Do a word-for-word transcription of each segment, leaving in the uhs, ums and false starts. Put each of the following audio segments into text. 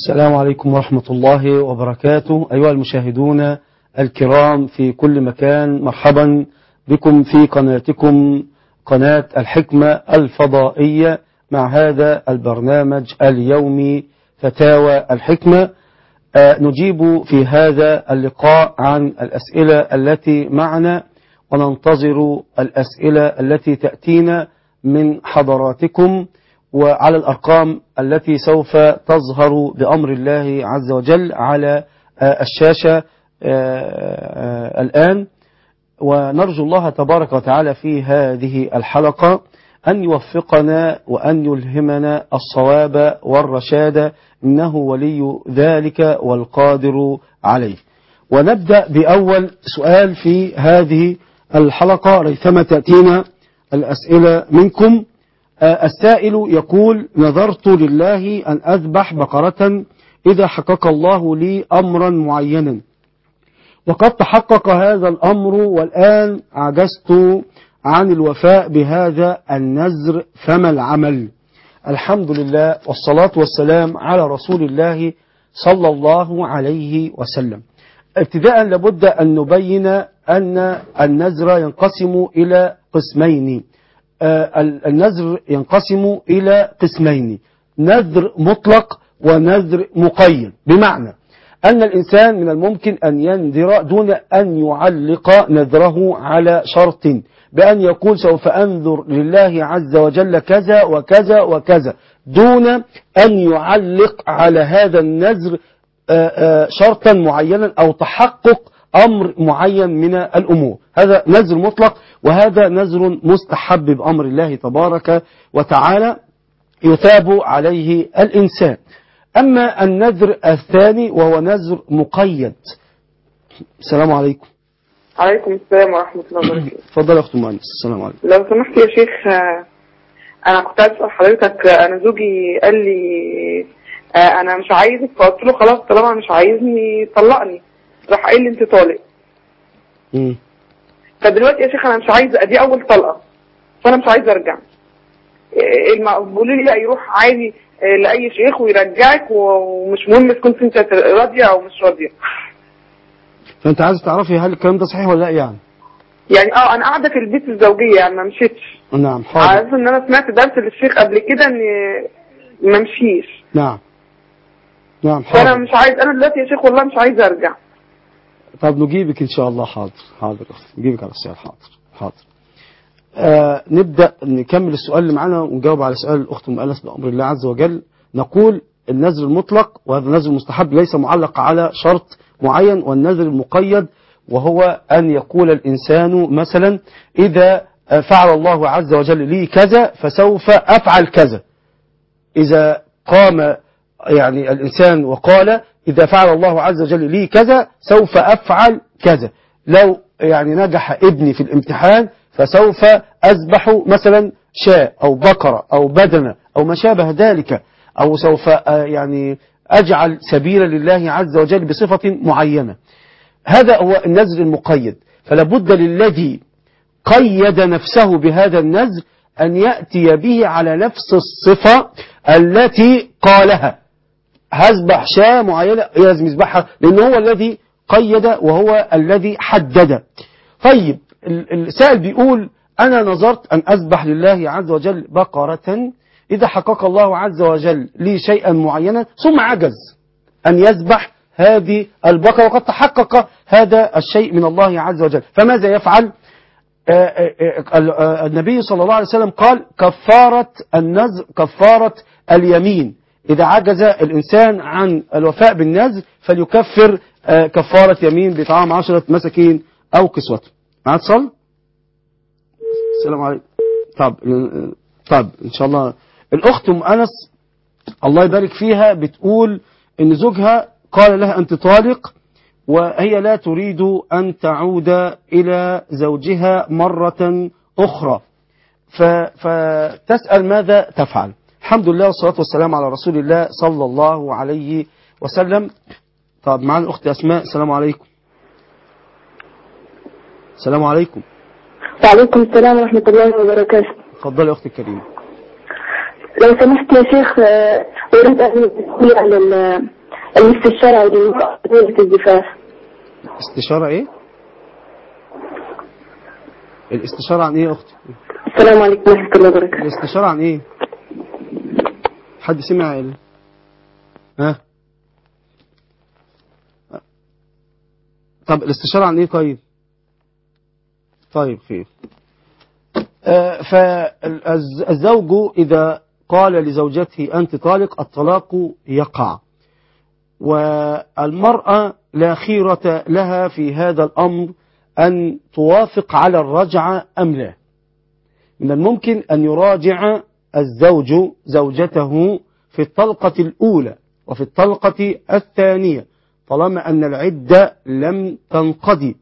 السلام عليكم ورحمة الله وبركاته. أيها المشاهدون الكرام في كل مكان، مرحبا بكم في قناتكم قناة الحكمة الفضائية مع هذا البرنامج اليومي فتاوى الحكمة. نجيب في هذا اللقاء عن الأسئلة التي معنا، وننتظر الأسئلة التي تأتينا من حضراتكم، وعلى الأرقام التي سوف تظهر بأمر الله عز وجل على الشاشة الآن. ونرجو الله تبارك وتعالى في هذه الحلقة أن يوفقنا وأن يلهمنا الصواب والرشاد، إنه ولي ذلك والقادر عليه. ونبدأ بأول سؤال في هذه الحلقة ريثما تأتينا الأسئلة منكم. السائل يقول: نذرت لله أن أذبح بقرة إذا حقق الله لي أمرا معينا، وقد تحقق هذا الأمر والآن عجزت عن الوفاء بهذا النذر، فما العمل؟ الحمد لله والصلاة والسلام على رسول الله صلى الله عليه وسلم. ابتداء لابد أن نبين أن النذر ينقسم إلى قسمين. النذر ينقسم إلى قسمين: نذر مطلق ونذر مقيد، بمعنى أن الإنسان من الممكن أن ينذر دون أن يعلق نذره على شرط، بأن يقول سوف أنذر لله عز وجل كذا وكذا وكذا، دون أن يعلق على هذا النذر شرطا معينا أو تحقق أمر معين من الأمور. هذا نذر مطلق، وهذا نذر مستحب بأمر الله تبارك وتعالى يثاب عليه الإنسان. أما النذر الثاني وهو نذر مقيد. السلام عليكم. عليكم السلام ورحمة الله وبركاته. اتفضل يا أخت مهندس. السلام عليكم. لو سمحت يا شيخ، أنا كنت عايز أسأل حضرتك. أنا زوجي قال لي أنا مش عايزك، فقلت له خلاص طالما مش عايزني طلقني. راح قايل لي أنت طالق. امم فدلوقتي يا شيخ أنا مش عايز، أدي أول طلقة، فأنا مش عايز أرجع. بيقولوا لي لا، يروح عادي لأي شيخ ويرجعك، ومش مهم إذا كنت أنت راضية أو مش راضية. فأنت عايز تعرفي هل الكلام ده صحيح ولا لا؟ يعني يعني اه انا قاعده في البيت الزوجيه، يعني ما مشيتش. نعم حاضر. عارف ان انا سمعت درس للشيخ قبل كده ان ما مشيش. نعم نعم حاضر. فانا مش عايز، انا دلوقتي يا شيخ والله مش عايز ارجع. طب نجيبك ان شاء الله. حاضر حاضر نجيبك على السؤال. حاضر حاضر. آه نبدأ نكمل السؤال اللي معنا ونجاوب على سؤال الأخت أم أنس بأمر الله عز وجل. نقول النذر المطلق وهذا النذر المستحب ليس معلق على شرط معين، والنذر المقيد وهو أن يقول الإنسان مثلا إذا فعل الله عز وجل لي كذا فسوف أفعل كذا. إذا قام يعني الإنسان وقال إذا فعل الله عز وجل لي كذا سوف أفعل كذا. لو يعني نجح ابني في الامتحان فسوف أذبح مثلا شاة أو بقرة أو بدنة أو ما شابه ذلك، أو سوف يعني أجعل سبيلا لله عز وجل بصفة معينة. هذا هو النذر المقيد. فلا بد للذي قيد نفسه بهذا النذر أن يأتي به على نفس الصفة التي قالها. هذبح شاة معينة لازم يذبحها، لأنه هو الذي قيد وهو الذي حدد. طيب السائل بيقول: أنا نظرت أن أذبح لله عز وجل بقرة إذا حقق الله عز وجل لي شيئا معينا، ثم عجز أن يذبح هذه البقرة وقد تحقق هذا الشيء من الله عز وجل، فماذا يفعل؟ النبي صلى الله عليه وسلم قال: كفارة النذر كفارة اليمين. إذا عجز الإنسان عن الوفاء بالنذر فليكفر كفارة يمين بطعام عشرة مساكين أو كسوته. معاك صل؟ السلام عليكم. طب طب إن شاء الله. الأخت أم أنس الله يبارك فيها بتقول إن زوجها قال لها أنت طالق، وهي لا تريد أن تعود إلى زوجها مرة أخرى، فتسأل ماذا تفعل. الحمد لله والصلاة والسلام على رسول الله صلى الله عليه وسلم. طب معنا الأخت أسماء. السلام عليكم. السلام عليكم. وعليكم السلام ورحمة الله وبركاته. اتفضلي يا أختي الكريمة. لو سمحت يا شيخ، أريد أن أدخل على الاستشارة لمرأة الزفاف. استشارة إيه؟ الاستشارة عن إيه يا أختي؟ السلام عليكم ورحمة الله وبركاته. الاستشارة عن إيه؟ حد سمع إيه؟ ها؟ طب الاستشارة عن إيه طيب؟ طيب خير. آه فالزوج إذا قال لزوجته أنت طالق الطلاق يقع، والمرأة لا خيرة لها في هذا الأمر أن توافق على الرجعة أم لا. من الممكن أن يراجع الزوج زوجته في الطلقة الأولى وفي الطلقة الثانية طالما أن العدة لم تنقضي،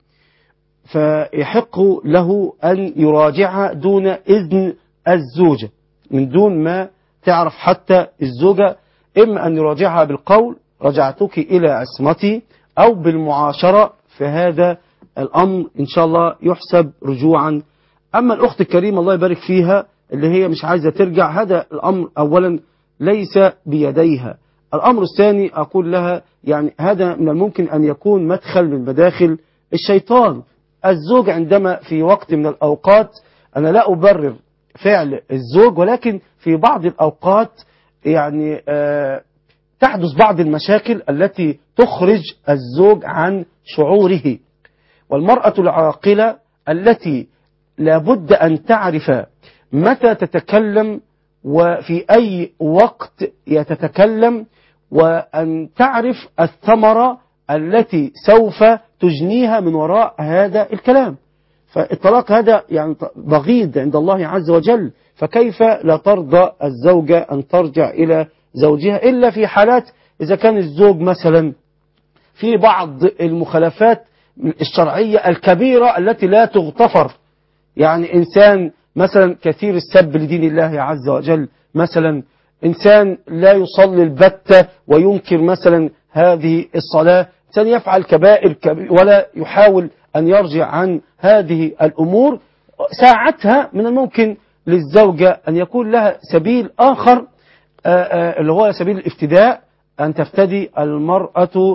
فيحق له أن يراجعها دون إذن الزوجة، من دون ما تعرف حتى الزوجة، إما أن يراجعها بالقول رجعتك إلى عصمتي، أو بالمعاشرة، فهذا الأمر إن شاء الله يحسب رجوعا. أما الأخت الكريمة الله يبارك فيها اللي هي مش عايزة ترجع، هذا الأمر أولا ليس بيديها. الأمر الثاني أقول لها يعني هذا من الممكن أن يكون مدخل من مداخل الشيطان. الزوج عندما في وقت من الأوقات، أنا لا أبرر فعل الزوج، ولكن في بعض الأوقات يعني آه تحدث بعض المشاكل التي تخرج الزوج عن شعوره. والمرأة العاقلة التي لابد أن تعرف متى تتكلم وفي أي وقت يتتكلم، وأن تعرف الثمرة التي سوف تجنيها من وراء هذا الكلام. فالطلاق هذا يعني بغيض عند الله عز وجل، فكيف لا ترضى الزوجة أن ترجع إلى زوجها إلا في حالات إذا كان الزوج مثلا في بعض المخالفات الشرعية الكبيرة التي لا تغتفر، يعني إنسان مثلا كثير السب لدين الله عز وجل، مثلا إنسان لا يصلي البتة وينكر مثلا هذه الصلاة، إنسان يفعل كبائر كبير ولا يحاول أن يرجع عن هذه الأمور، ساعتها من الممكن للزوجة أن يكون لها سبيل آخر اللي هو سبيل الافتداء، أن تفتدي المرأة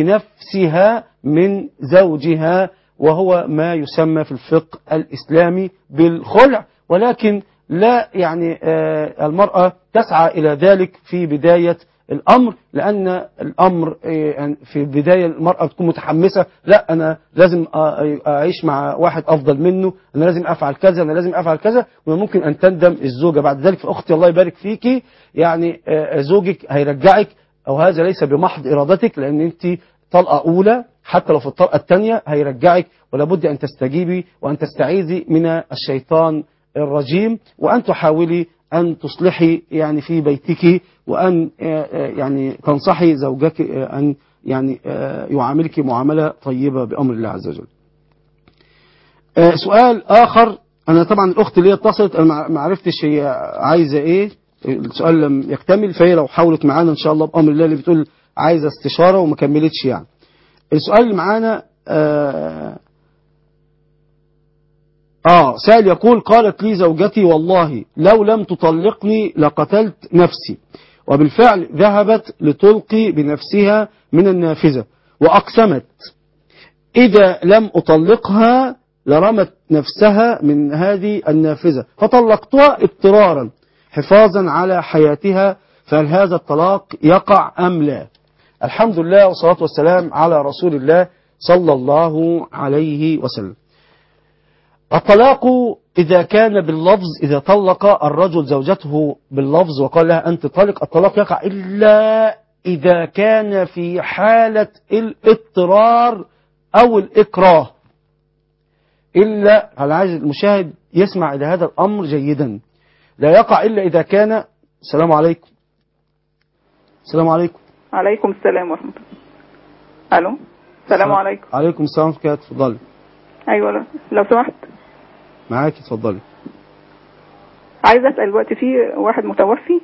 بنفسها من زوجها، وهو ما يسمى في الفقه الإسلامي بالخلع. ولكن لا يعني المرأة تسعى إلى ذلك في بداية الأمر، لأن الأمر في بداية المرأة تكون متحمسة، لا أنا لازم أعيش مع واحد أفضل منه، أنا لازم أفعل كذا، أنا لازم أفعل كذا، وممكن أن تندم الزوجة بعد ذلك. فأختي الله يبارك فيكي، يعني زوجك هيرجعك، أو هذا ليس بمحض إرادتك، لأن أنت طلقة أولى، حتى لو في الطلقة الثانية هيرجعك، ولا بد أن تستجيبي وأن تستعيذي من الشيطان الرجيم، وأن تحاولي أن تصلحي يعني في بيتك، وأن يعني تنصحي زوجك أن يعني يعاملك معاملة طيبة بأمر الله عز وجل. سؤال آخر، أنا طبعا الأخت اللي اتصلت أنا ما عرفتش هي عايزة إيه، السؤال لم يكتمل، فهي لو حاولت معانا إن شاء الله بأمر الله، اللي بتقول عايزة استشارة وما كملتش يعني. السؤال اللي معانا آه, آه سائل يقول قالت لي زوجتي والله لو لم تطلقني لقتلت نفسي، وبالفعل ذهبت لتلقي بنفسها من النافذة، وأقسمت إذا لم أطلقها لرمت نفسها من هذه النافذة، فطلقتها اضطرارا حفاظا على حياتها، فهل هذا الطلاق يقع أم لا؟ الحمد لله والصلاة والسلام على رسول الله صلى الله عليه وسلم. الطلاق إذا كان باللفظ، إذا طلق الرجل زوجته باللفظ وقال لها أنت طالق، الطلاق يقع إلا إذا كان في حالة الاضطرار أو الإكراه. إلا على عايز المشاهد يسمع إلى هذا الأمر جيدا، لا يقع إلا إذا كان. السلام عليكم. السلام عليكم. عليكم السلام ورحمة الله. ألو السلام عليكم. عليكم السلام ورحمة الله. اتفضلي. أيوة لو, لو سمحت معاكي اتفضلي. عايزة أسأل دلوقتي في واحد متوفي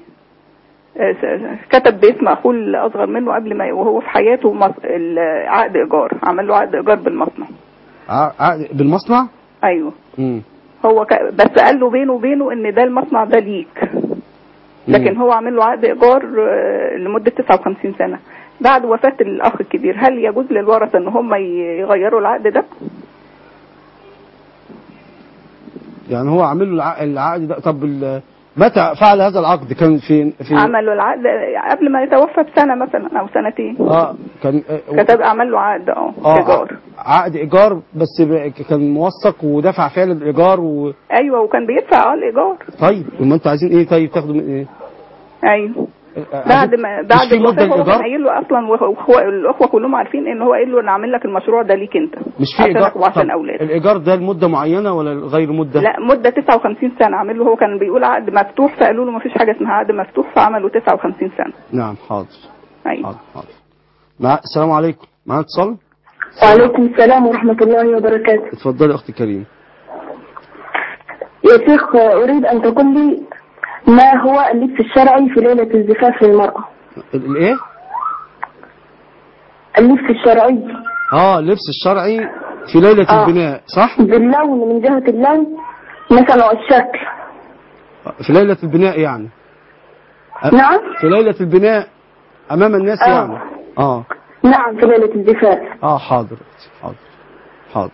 كتب باسم أخوه الأصغر منه قبل ما وهو في حياته عقد إيجار، عمل له عقد إيجار بالمصنع. عقد بالمصنع؟ أيوة. امم هو ك... بس قال له بينه وبينه إن ده المصنع ده ليك. لكن هو عامل له عقد ايجار آه، لمده تسعة وخمسين سنه. بعد وفاه الاخ الكبير هل يجوز للورثه ان هم يغيروا العقد ده؟ يعني هو عامل له الع- العقد ده. طب ال- متى فعل هذا العقد؟ كان في في عملوا العقد قبل ما يتوفى بسنه مثلا او سنتين. اه كان آه، كتب عمل له عقد اه اه ايجار. عقد ايجار بس ب- كان موثق ودفع فعلا الايجار و... ايوه وكان بيدفع اه الايجار. طيب ما انتوا عايزين ايه؟ طيب تاخدوا من ايه؟ ايوه آه، بعد عايزين- ما مش بعد في مده الوفاه هو كان الايجار؟ قايل له اصلا، وهو الاخوه كلهم عارفين ان هو قايل له انا عامل لك المشروع ده ليك انت مش في ايجار؟ عشانك وعشان طب اولادك. الايجار ده لمده معينه ولا غير مده؟ لا مده تسعة وخمسين سنه عامل له. هو كان بيقول عقد مفتوح فقالوا له ما فيش حاجه اسمها عقد مفتوح فعملوا تسعة وخمسين سنه. نعم حاضر. ايوه حاضر حاضر. مع... السلام عليكم، معانا اتصال. وعليكم السلام ورحمة الله وبركاته. اتفضلي اختي كريم. يا شيخ أريد أن تقول لي ما هو اللبس الشرعي في ليلة الزفاف للمرأة؟ ال- الايه؟ اللبس الشرعي اه اللبس الشرعي في ليله آه. البناء، صح؟ باللون، من جهة اللون مثلا والشكل. في ليله البناء يعني. أ- نعم. في ليله البناء امام الناس آه. يعني. اه نعم في ليلة الزفاف. اه حاضر حاضر حاضر.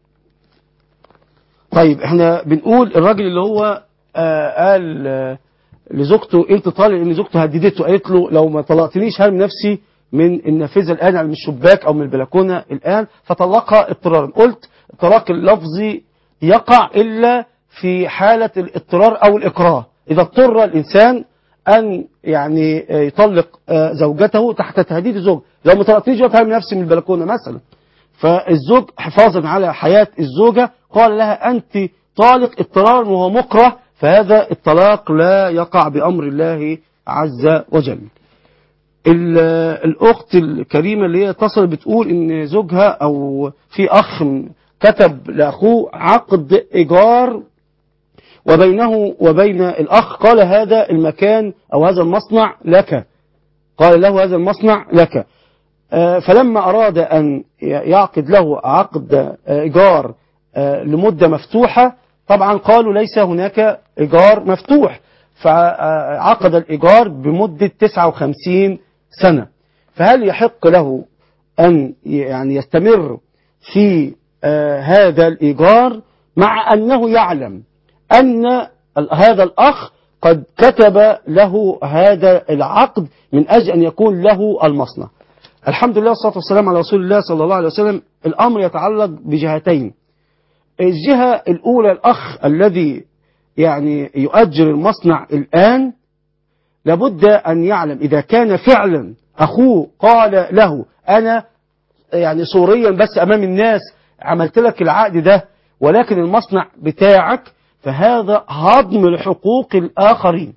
طيب احنا بنقول الراجل اللي هو آه قال آه لزوجته انت طالق، ان زوجته هددته قالت له لو ما طلقتنيش هرمي نفسي من النافذه الان او من الشباك او من البلكونه الان، فطلقها اضطرارا. قلت الطلاق اللفظي يقع الا في حاله الاضطرار او الاكراه، اذا اضطر الانسان ان يعني يطلق آه زوجته تحت تهديد الزوج. لو ما طلقتنيش هرمي نفسي من البلكونه مثلا، فالزوج حفاظا على حياة الزوجة قال لها أنت طالق اضطرارا وهو مكره، فهذا الطلاق لا يقع بأمر الله عز وجل. ال- الأخت الكريمة اللي هي اتصلت بتقول إن زوجها أو في أخ كتب لأخوه عقد إيجار وبينه وبين الأخ، قال هذا المكان أو هذا المصنع لك، قال له هذا المصنع لك. فلما أراد أن يعقد له عقد إيجار لمدة مفتوحة، طبعا قالوا ليس هناك إيجار مفتوح، فعقد الإيجار بمدة تسعة وخمسين سنة. فهل يحق له أن يعني يستمر في هذا الإيجار مع أنه يعلم أن هذا الأخ قد كتب له هذا العقد من أجل أن يكون له المصنع؟ الحمد لله والصلاة والسلام على رسول الله صلى الله عليه وسلم. الأمر يتعلق بجهتين. الجهة الأولى الأخ الذي يعني يؤجر المصنع الآن لابد أن يعلم إذا كان فعلا أخوه قال له أنا يعني صوريا بس أمام الناس عملت لك العقد ده ولكن المصنع بتاعك، فهذا هضم لحقوق الآخرين.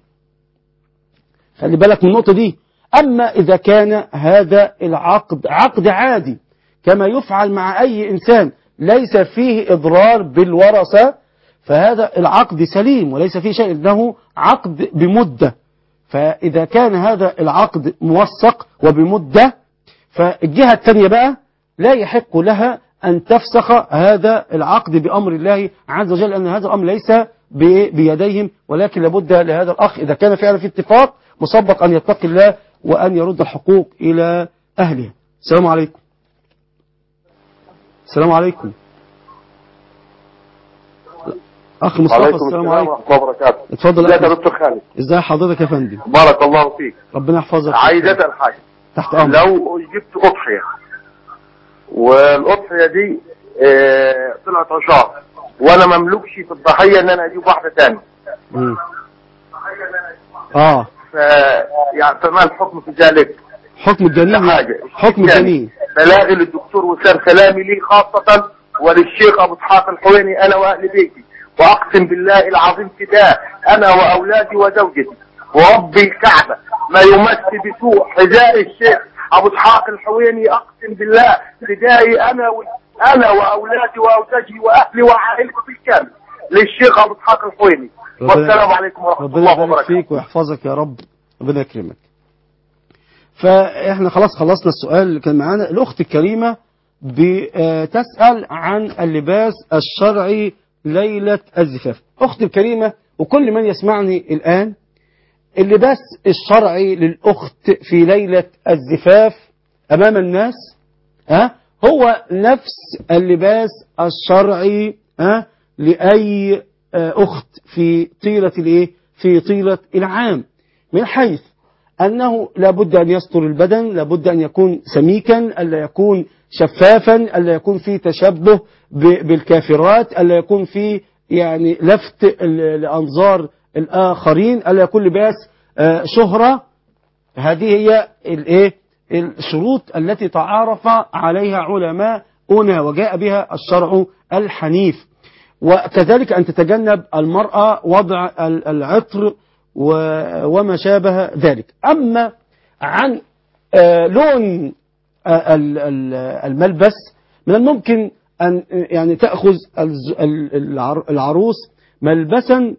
خلي بالك من النقطة دي. أما إذا كان هذا العقد عقد عادي كما يفعل مع أي إنسان ليس فيه إضرار بالورثة، فهذا العقد سليم وليس فيه شيء، إنه عقد بمدة. فإذا كان هذا العقد موثق وبمدة، فالجهة الثانية بقى لا يحق لها أن تفسخ هذا العقد بأمر الله عز وجل، أن هذا الأمر ليس بيديهم، ولكن لابد لهذا الأخ إذا كان فعلا في اتفاق مسبق أن يتقي الله وأن يرد الحقوق إلى أهلها. السلام عليكم. السلام عليكم أخي مصطفى. السلام عليكم ورحمة الله وبركاته. اتفضل. ازيك يا دكتور خالد؟ ازاي حضرتك يا فندم؟ بارك الله فيك. ربنا يحفظك. عايز اسال حاجه. تحت امرك. لو جبت اضحيه والاضحيه دي اه طلعت عشار وانا مملوكش في الضحيه ان انا اجيب واحده ثانيه. امم اه ف يعني فما الحكم في ذلك؟ حكم الجنين. حاجه حكم الجنين. بلاغي للدكتور وسام سلامي لي خاصه وللشيخ ابو اسحاق الحويني انا واهل بيتي، واقسم بالله العظيم فداء انا واولادي وزوجتي ورب الكعبه ما يمس بسوء حذاء الشيخ ابو اسحاق الحويني، اقسم بالله فدائي انا و... انا واولادي وزوجي واهلي وعائلتي بالكامل للشيخ ابو اسحاق الحويني. والسلام عليكم ورحمه الله وبركاته. ربنا يبارك فيك ويحفظك يا رب، ربنا يكرمك. فاحنا خلاص خلصنا السؤال اللي كان معانا. الاخت الكريمه بتسال عن اللباس الشرعي ليله الزفاف. اختي الكريمه وكل من يسمعني الان، اللباس الشرعي للأخت في ليلة الزفاف أمام الناس ها هو نفس اللباس الشرعي ها لأي أخت في طيلة الإيه في طيلة العام، من حيث أنه لابد أن يستر البدن، لابد أن يكون سميكا، ألا يكون شفافا، ألا يكون فيه تشبه بالكافرات، ألا يكون فيه يعني لفت لأنظار الآخرين، ألا يكون لباس شهرة. هذه هي الإيه الشروط التي تعارف عليها علماؤنا وجاء بها الشرع الحنيف. وكذلك أن تتجنب المرأة وضع العطر وما شابه ذلك. أما عن لون الملبس، من الممكن أن يعني تأخذ العروس ملبسا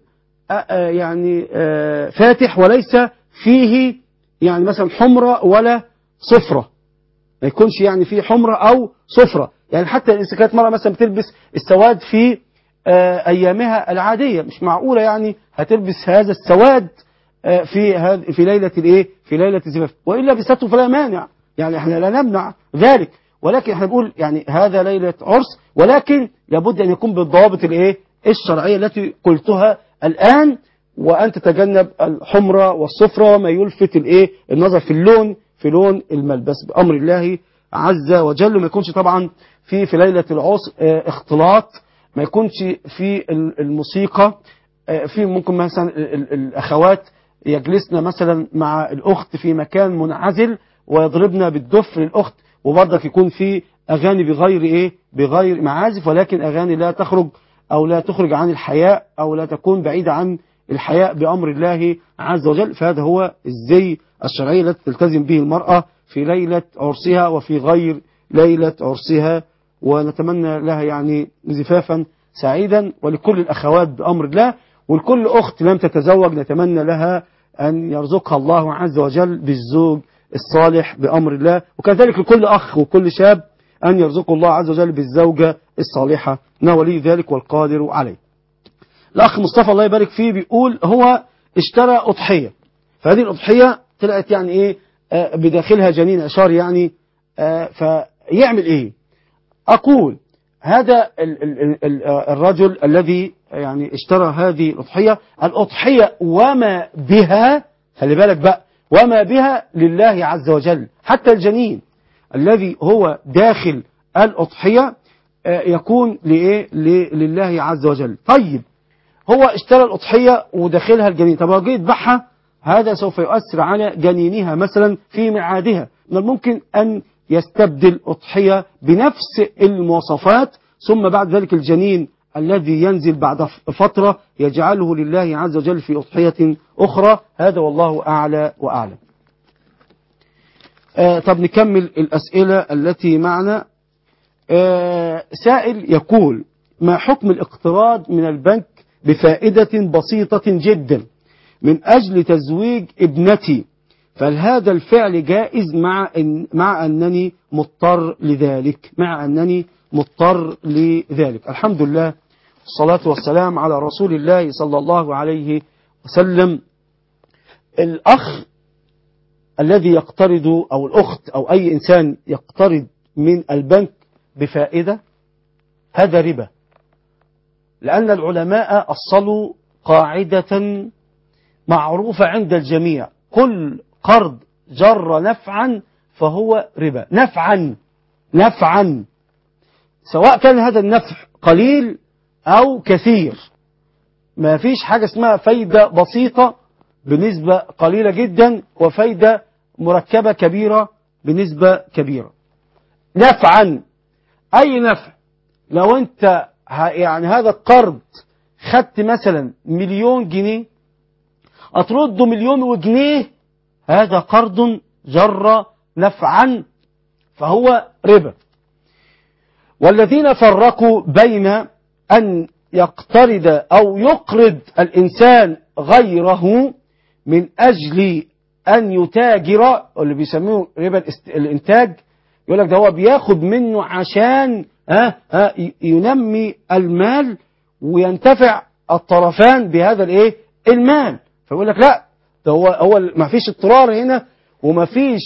يعني فاتح وليس فيه يعني مثلا حمرة ولا صفرة، ما يكونش يعني فيه حمرة أو صفرة. يعني حتى إذا كانت مرة مثلا بتلبس السواد في أيامها العادية، مش معقولة يعني هتلبس هذا السواد في هذه في ليلة الإيه في ليلة الزفاف، وإلا بسته فلا مانع، يعني احنا لا نمنع ذلك، ولكن احنا بنقول يعني هذا ليلة عرس، ولكن لابد أن يكون بالضوابط الإيه الشرعية التي قلتها الآن، وأن تتجنب الحمرة والصفرة وما يلفت الإيه النظر في اللون في لون الملبس بأمر الله عز وجل. وما يكونش طبعا في في ليلة العرس اختلاط، ما يكونش في الموسيقى، في ممكن مثلا الأخوات يجلسن مثلا مع الأخت في مكان منعزل ويضربن بالدف للأخت، وبرضك يكون في أغاني بغير إيه بغير معازف، ولكن أغاني لا تخرج أو لا تخرج عن الحياء أو لا تكون بعيدة عن الحياء بأمر الله عز وجل. فهذا هو الزي الشرعي التي تلتزم به المرأة في ليلة عرسها وفي غير ليلة عرسها، ونتمنى لها يعني زفافا سعيدا، ولكل الأخوات بأمر الله، ولكل أخت لم تتزوج نتمنى لها أن يرزقها الله عز وجل بالزوج الصالح بأمر الله، وكذلك لكل أخ وكل شاب أن يرزق الله عز وجل بالزوجة الصالحة، إنه ولي ذلك والقادر عليه. الأخ مصطفى الله يبارك فيه بيقول هو اشترى أضحية، فهذه الأضحية طلعت يعني إيه آه بداخلها جنين عشار يعني آه فيعمل إيه؟ أقول هذا ال ال ال الرجل الذي يعني اشترى هذه الأضحية، الأضحية وما بها، خلي بالك بقى، وما بها لله عز وجل، حتى الجنين الذي هو داخل الأضحية يكون لإيه لله عز وجل. طيب هو اشترى الأضحية وداخلها الجنين، طب لو جه يذبحها هذا سوف يؤثر على جنينها مثلا في معادها، من الممكن أن يستبدل أضحية بنفس المواصفات، ثم بعد ذلك الجنين الذي ينزل بعد فترة يجعله لله عز وجل في أضحية أخرى. هذا والله أعلى وأعلم. آه طب نكمل الأسئلة التي معنا. آه سائل يقول ما حكم الاقتراض من البنك بفائدة بسيطة جدا من أجل تزويج ابنتي، فهل هذا الفعل جائز مع إن مع أنني مضطر لذلك مع أنني مضطر لذلك الحمد لله والصلاة والسلام على رسول الله صلى الله عليه وسلم. الأخ الذي يقترض أو الأخت أو أي إنسان يقترض من البنك بفائدة، هذا ربا، لأن العلماء أصلوا قاعدة معروفة عند الجميع: كل قرض جر نفعا فهو ربا. نفعا نفعا سواء كان هذا النفع قليل أو كثير، ما فيش حاجة اسمها فايدة بسيطة بنسبة قليلة جدا وفايدة مركبة كبيرة بنسبة كبيرة. نفعا أي نفع، لو أنت يعني هذا القرض خدت مثلا مليون جنيه أترده مليون وجنيه، هذا قرض جر نفعا فهو ربا. والذين فرقوا بين أن يقترض أو يقرض الإنسان غيره من أجل أن يتاجر، اللي بيسموه ربا الإنتاج، يقول لك ده هو بياخد منه عشان ها ها ينمي المال وينتفع الطرفان بهذا الايه المال، فيقول لك لا ده هو هو ما فيش اضطرار هنا، وما فيش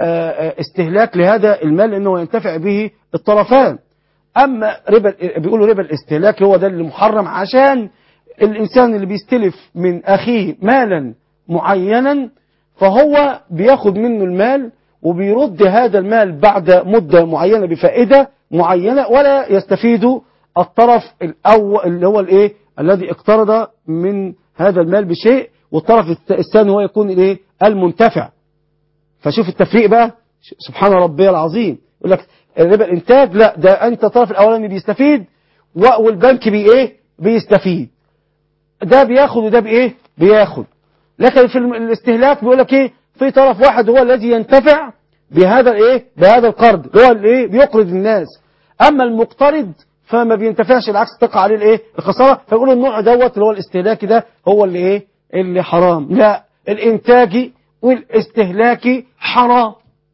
استهلاك لهذا المال انه ينتفع به الطرفان. اما ربا، بيقولوا ربا الاستهلاك هو ده اللي محرم، عشان الانسان اللي بيستلف من اخيه مالا معينا فهو بياخد منه المال وبيرد هذا المال بعد مدة معينة بفائدة معينة، ولا يستفيد الطرف الأول اللي هو الايه الذي اقترض من هذا المال بشيء، والطرف الثاني هو يكون الايه المنتفع. فشوف التفريق بقى، سبحان ربي العظيم. يقول لك ربا الانتاج لا، ده انت الطرف الاولاني بيستفيد والبنك بي ايه بيستفيد، ده بياخد وده بايه بياخد. لكن في الاستهلاك بيقول لك ايه، في طرف واحد هو الذي ينتفع بهذا الايه بهذا القرض، هو اللي ايه بيقرض الناس، اما المقترض فما بينتفعش، العكس تقع عليه الايه الخساره. فيقولوا النوع دوت اللي هو الاستهلاكي ده هو اللي ايه اللي حرام. لا، الانتاجي والاستهلاكي حرام.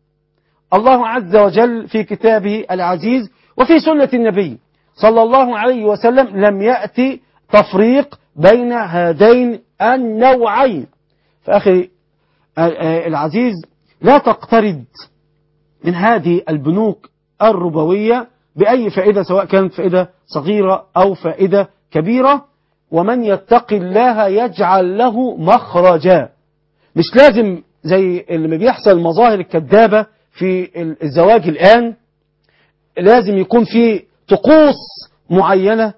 الله عز وجل في كتابه العزيز وفي سنة النبي صلى الله عليه وسلم لم يأتي تفريق بين هذين النوعين. فأخي العزيز، لا تقترض من هذه البنوك الربوية بأي فائدة، سواء كانت فائدة صغيرة أو فائدة كبيرة. ومن يتق الله يجعل له مخرجا. مش لازم زي اللي بيحصل المظاهر الكذابة في الزواج الآن، لازم يكون في طقوس معينة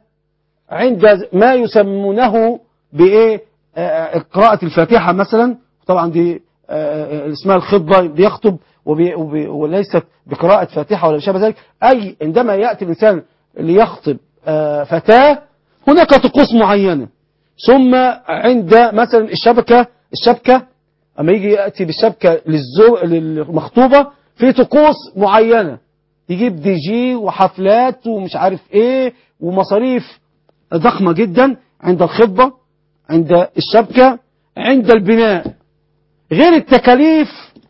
عند ما يسمونه بإيه قراءة الفاتحة مثلا. طبعا دي اسمها الخطبة، بيخطب وليست بقراءة فاتحة ولا شابه ذلك. أي عندما يأتي الإنسان ليخطب فتاة هناك طقوس معينة. ثم عند مثلا الشبكة الشبكة أما يجي يأتي بالشبكة للزو... للمخطوبة في طقوس معينة، يجيب دي جي وحفلات ومش عارف ايه ومصاريف ضخمة جدا عند الخطبة، عند الشبكة، عند البناء، غير التكاليف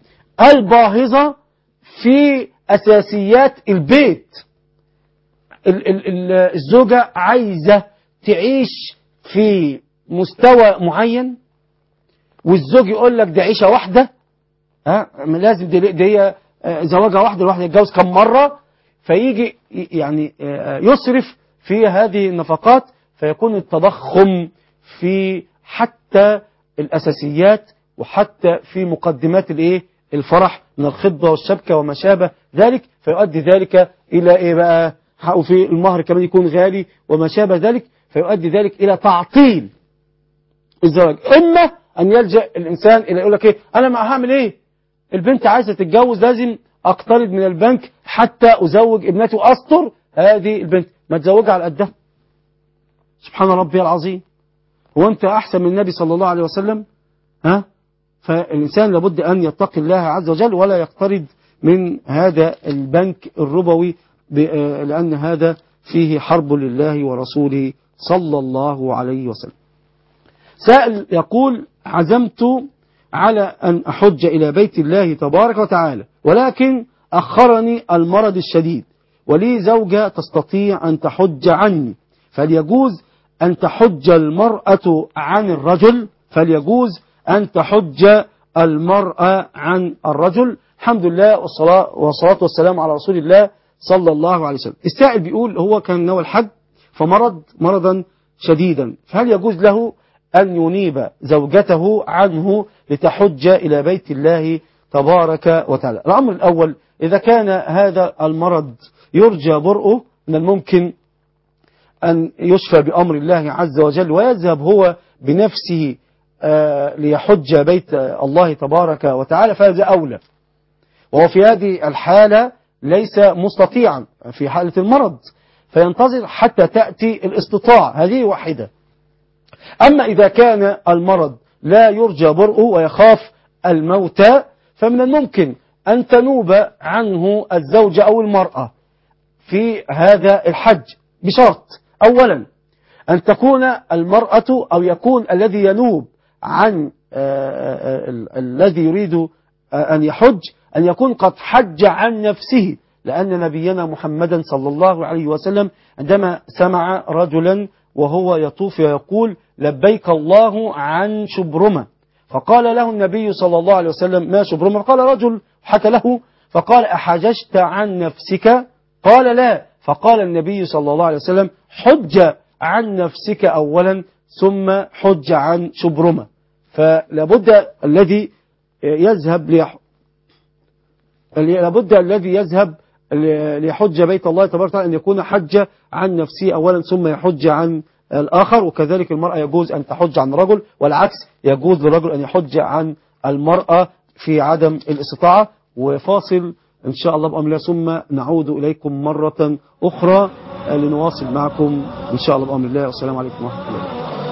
الباهظة في أساسيات البيت. ال... ال... الزوجة عايزة تعيش في مستوى معين، والزوج يقول لك دي عيشة واحدة، ها لازم دي, دي هي زواجها واحدة، الواحد يتجوز كم مرة، فيجي يعني يصرف في هذه النفقات، فيكون التضخم في حتى الأساسيات وحتى في مقدمات الايه الفرح من الخطبة والشبكة وما شابه ذلك، فيؤدي ذلك إلى إيه بقى، وفي المهر كمان يكون غالي وما شابه ذلك، فيؤدي ذلك إلى تعطيل الزواج. إما أن يلجأ الإنسان إلى يقول لك إيه، أنا ما هعمل إيه، البنت عايزة تتجوز لازم أقترض من البنك حتى أزوج ابنتي وأستر هذه البنت، ما تزوجها على قدها. سبحان ربي العظيم. هو أنت أحسن من النبي صلى الله عليه وسلم؟ ها؟ فالإنسان لابد أن يتقي الله عز وجل ولا يقترض من هذا البنك الربوي، لأن هذا فيه حرب لله ورسوله صلى الله عليه وسلم. سائل يقول: عزمت على أن أحج إلى بيت الله تبارك وتعالى، ولكن أخرني المرض الشديد، ولي زوجة تستطيع أن تحج عني، فليجوز أن تحج المرأة عن الرجل فليجوز أن تحج المرأة عن الرجل؟ الحمد لله والصلاة, والصلاة والسلام على رسول الله صلى الله عليه وسلم. السائل بيقول هو كان نوى الحج فمرض مرضا شديدا، فهل يجوز له أن ينيب زوجته عنه لتحج إلى بيت الله تبارك وتعالى؟ الأمر الأول، إذا كان هذا المرض يرجى برؤه، من الممكن أن يشفى بأمر الله عز وجل ويذهب هو بنفسه ليحج بيت الله تبارك وتعالى، فهذا أولى. وهو في هذه الحالة ليس مستطيعا في حالة المرض، فينتظر حتى تأتي الاستطاعة، هذه واحدة. أما إذا كان المرض لا يرجى برؤه ويخاف الموت، فمن الممكن أن تنوب عنه الزوجة أو المرأة في هذا الحج، بشرط أولا أن تكون المرأة أو يكون الذي ينوب عن الذي يريد أن يحج أن يكون قد حج عن نفسه، لأن نبينا محمدا صلى الله عليه وسلم عندما سمع رجلا وهو يطوف ويقول لبيك الله عن شبرمة، فقال له النبي صلى الله عليه وسلم ما شبرمة؟ قال رجل حكى له فقال أحججت عن نفسك؟ قال لا. فقال النبي صلى الله عليه وسلم حج عن نفسك أولا ثم حج عن شبرمة. فلابد الذي يذهب ليح... لابد الذي يذهب ليحج بيت الله تبارك وتعالى أن يكون حج عن نفسه أولا ثم يحج عن الآخر. وكذلك المرأة يجوز أن تحج عن رجل، والعكس يجوز للرجل أن يحج عن المرأة في عدم الاستطاعة. وفاصل إن شاء الله بأمر الله ثم نعود إليكم مرة أخرى لنواصل معكم إن شاء الله بأمر الله. والسلام عليكم ورحمة الله.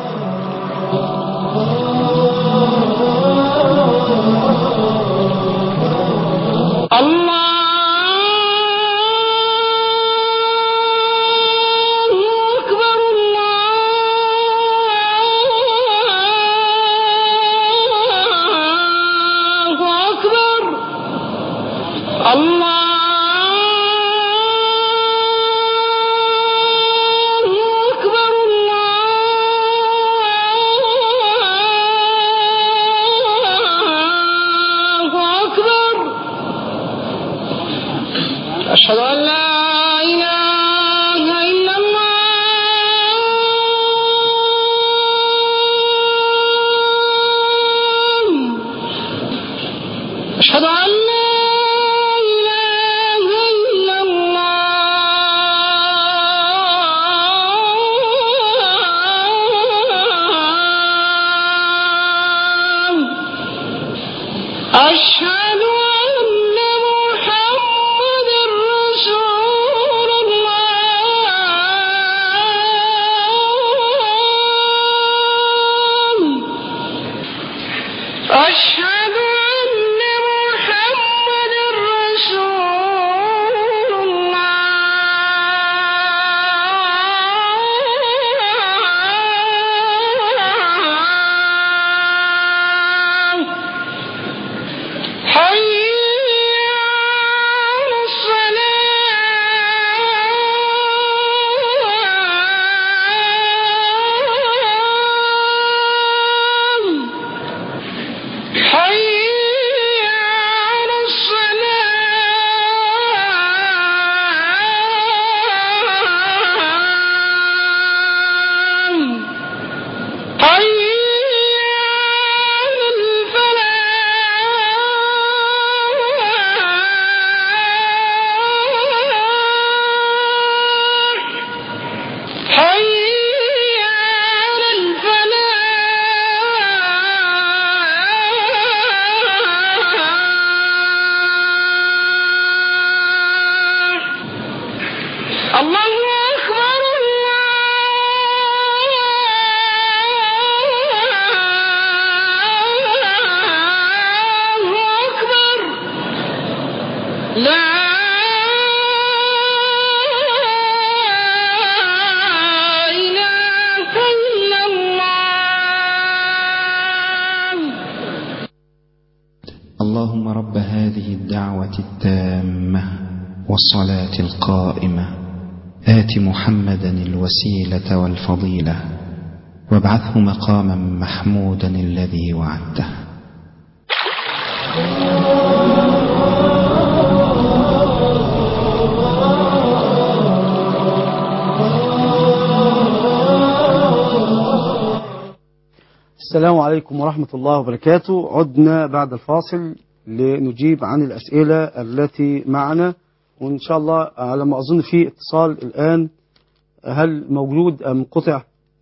أشهد أن لا إله إلا الله أشهد أن لا إله إلا الله أشهد أشهد أن محمد رسول الله حي على الصلاة حي على الصلاة حي على الفلاح حي على الفلاح الله أكبر الله أكبر لا إله إلا الله. اللهم رب هذه الدعوة التامة والصلاة القائمة آت محمدا الوسيلة والفضيلة وابعثه مقاما محمودا الذي وعدته. السلام عليكم ورحمة الله وبركاته. عدنا بعد الفاصل لنجيب عن الأسئلة التي معنا، وإن شاء الله على ما أظن في اتصال الآن. هل موجود أم قطع؟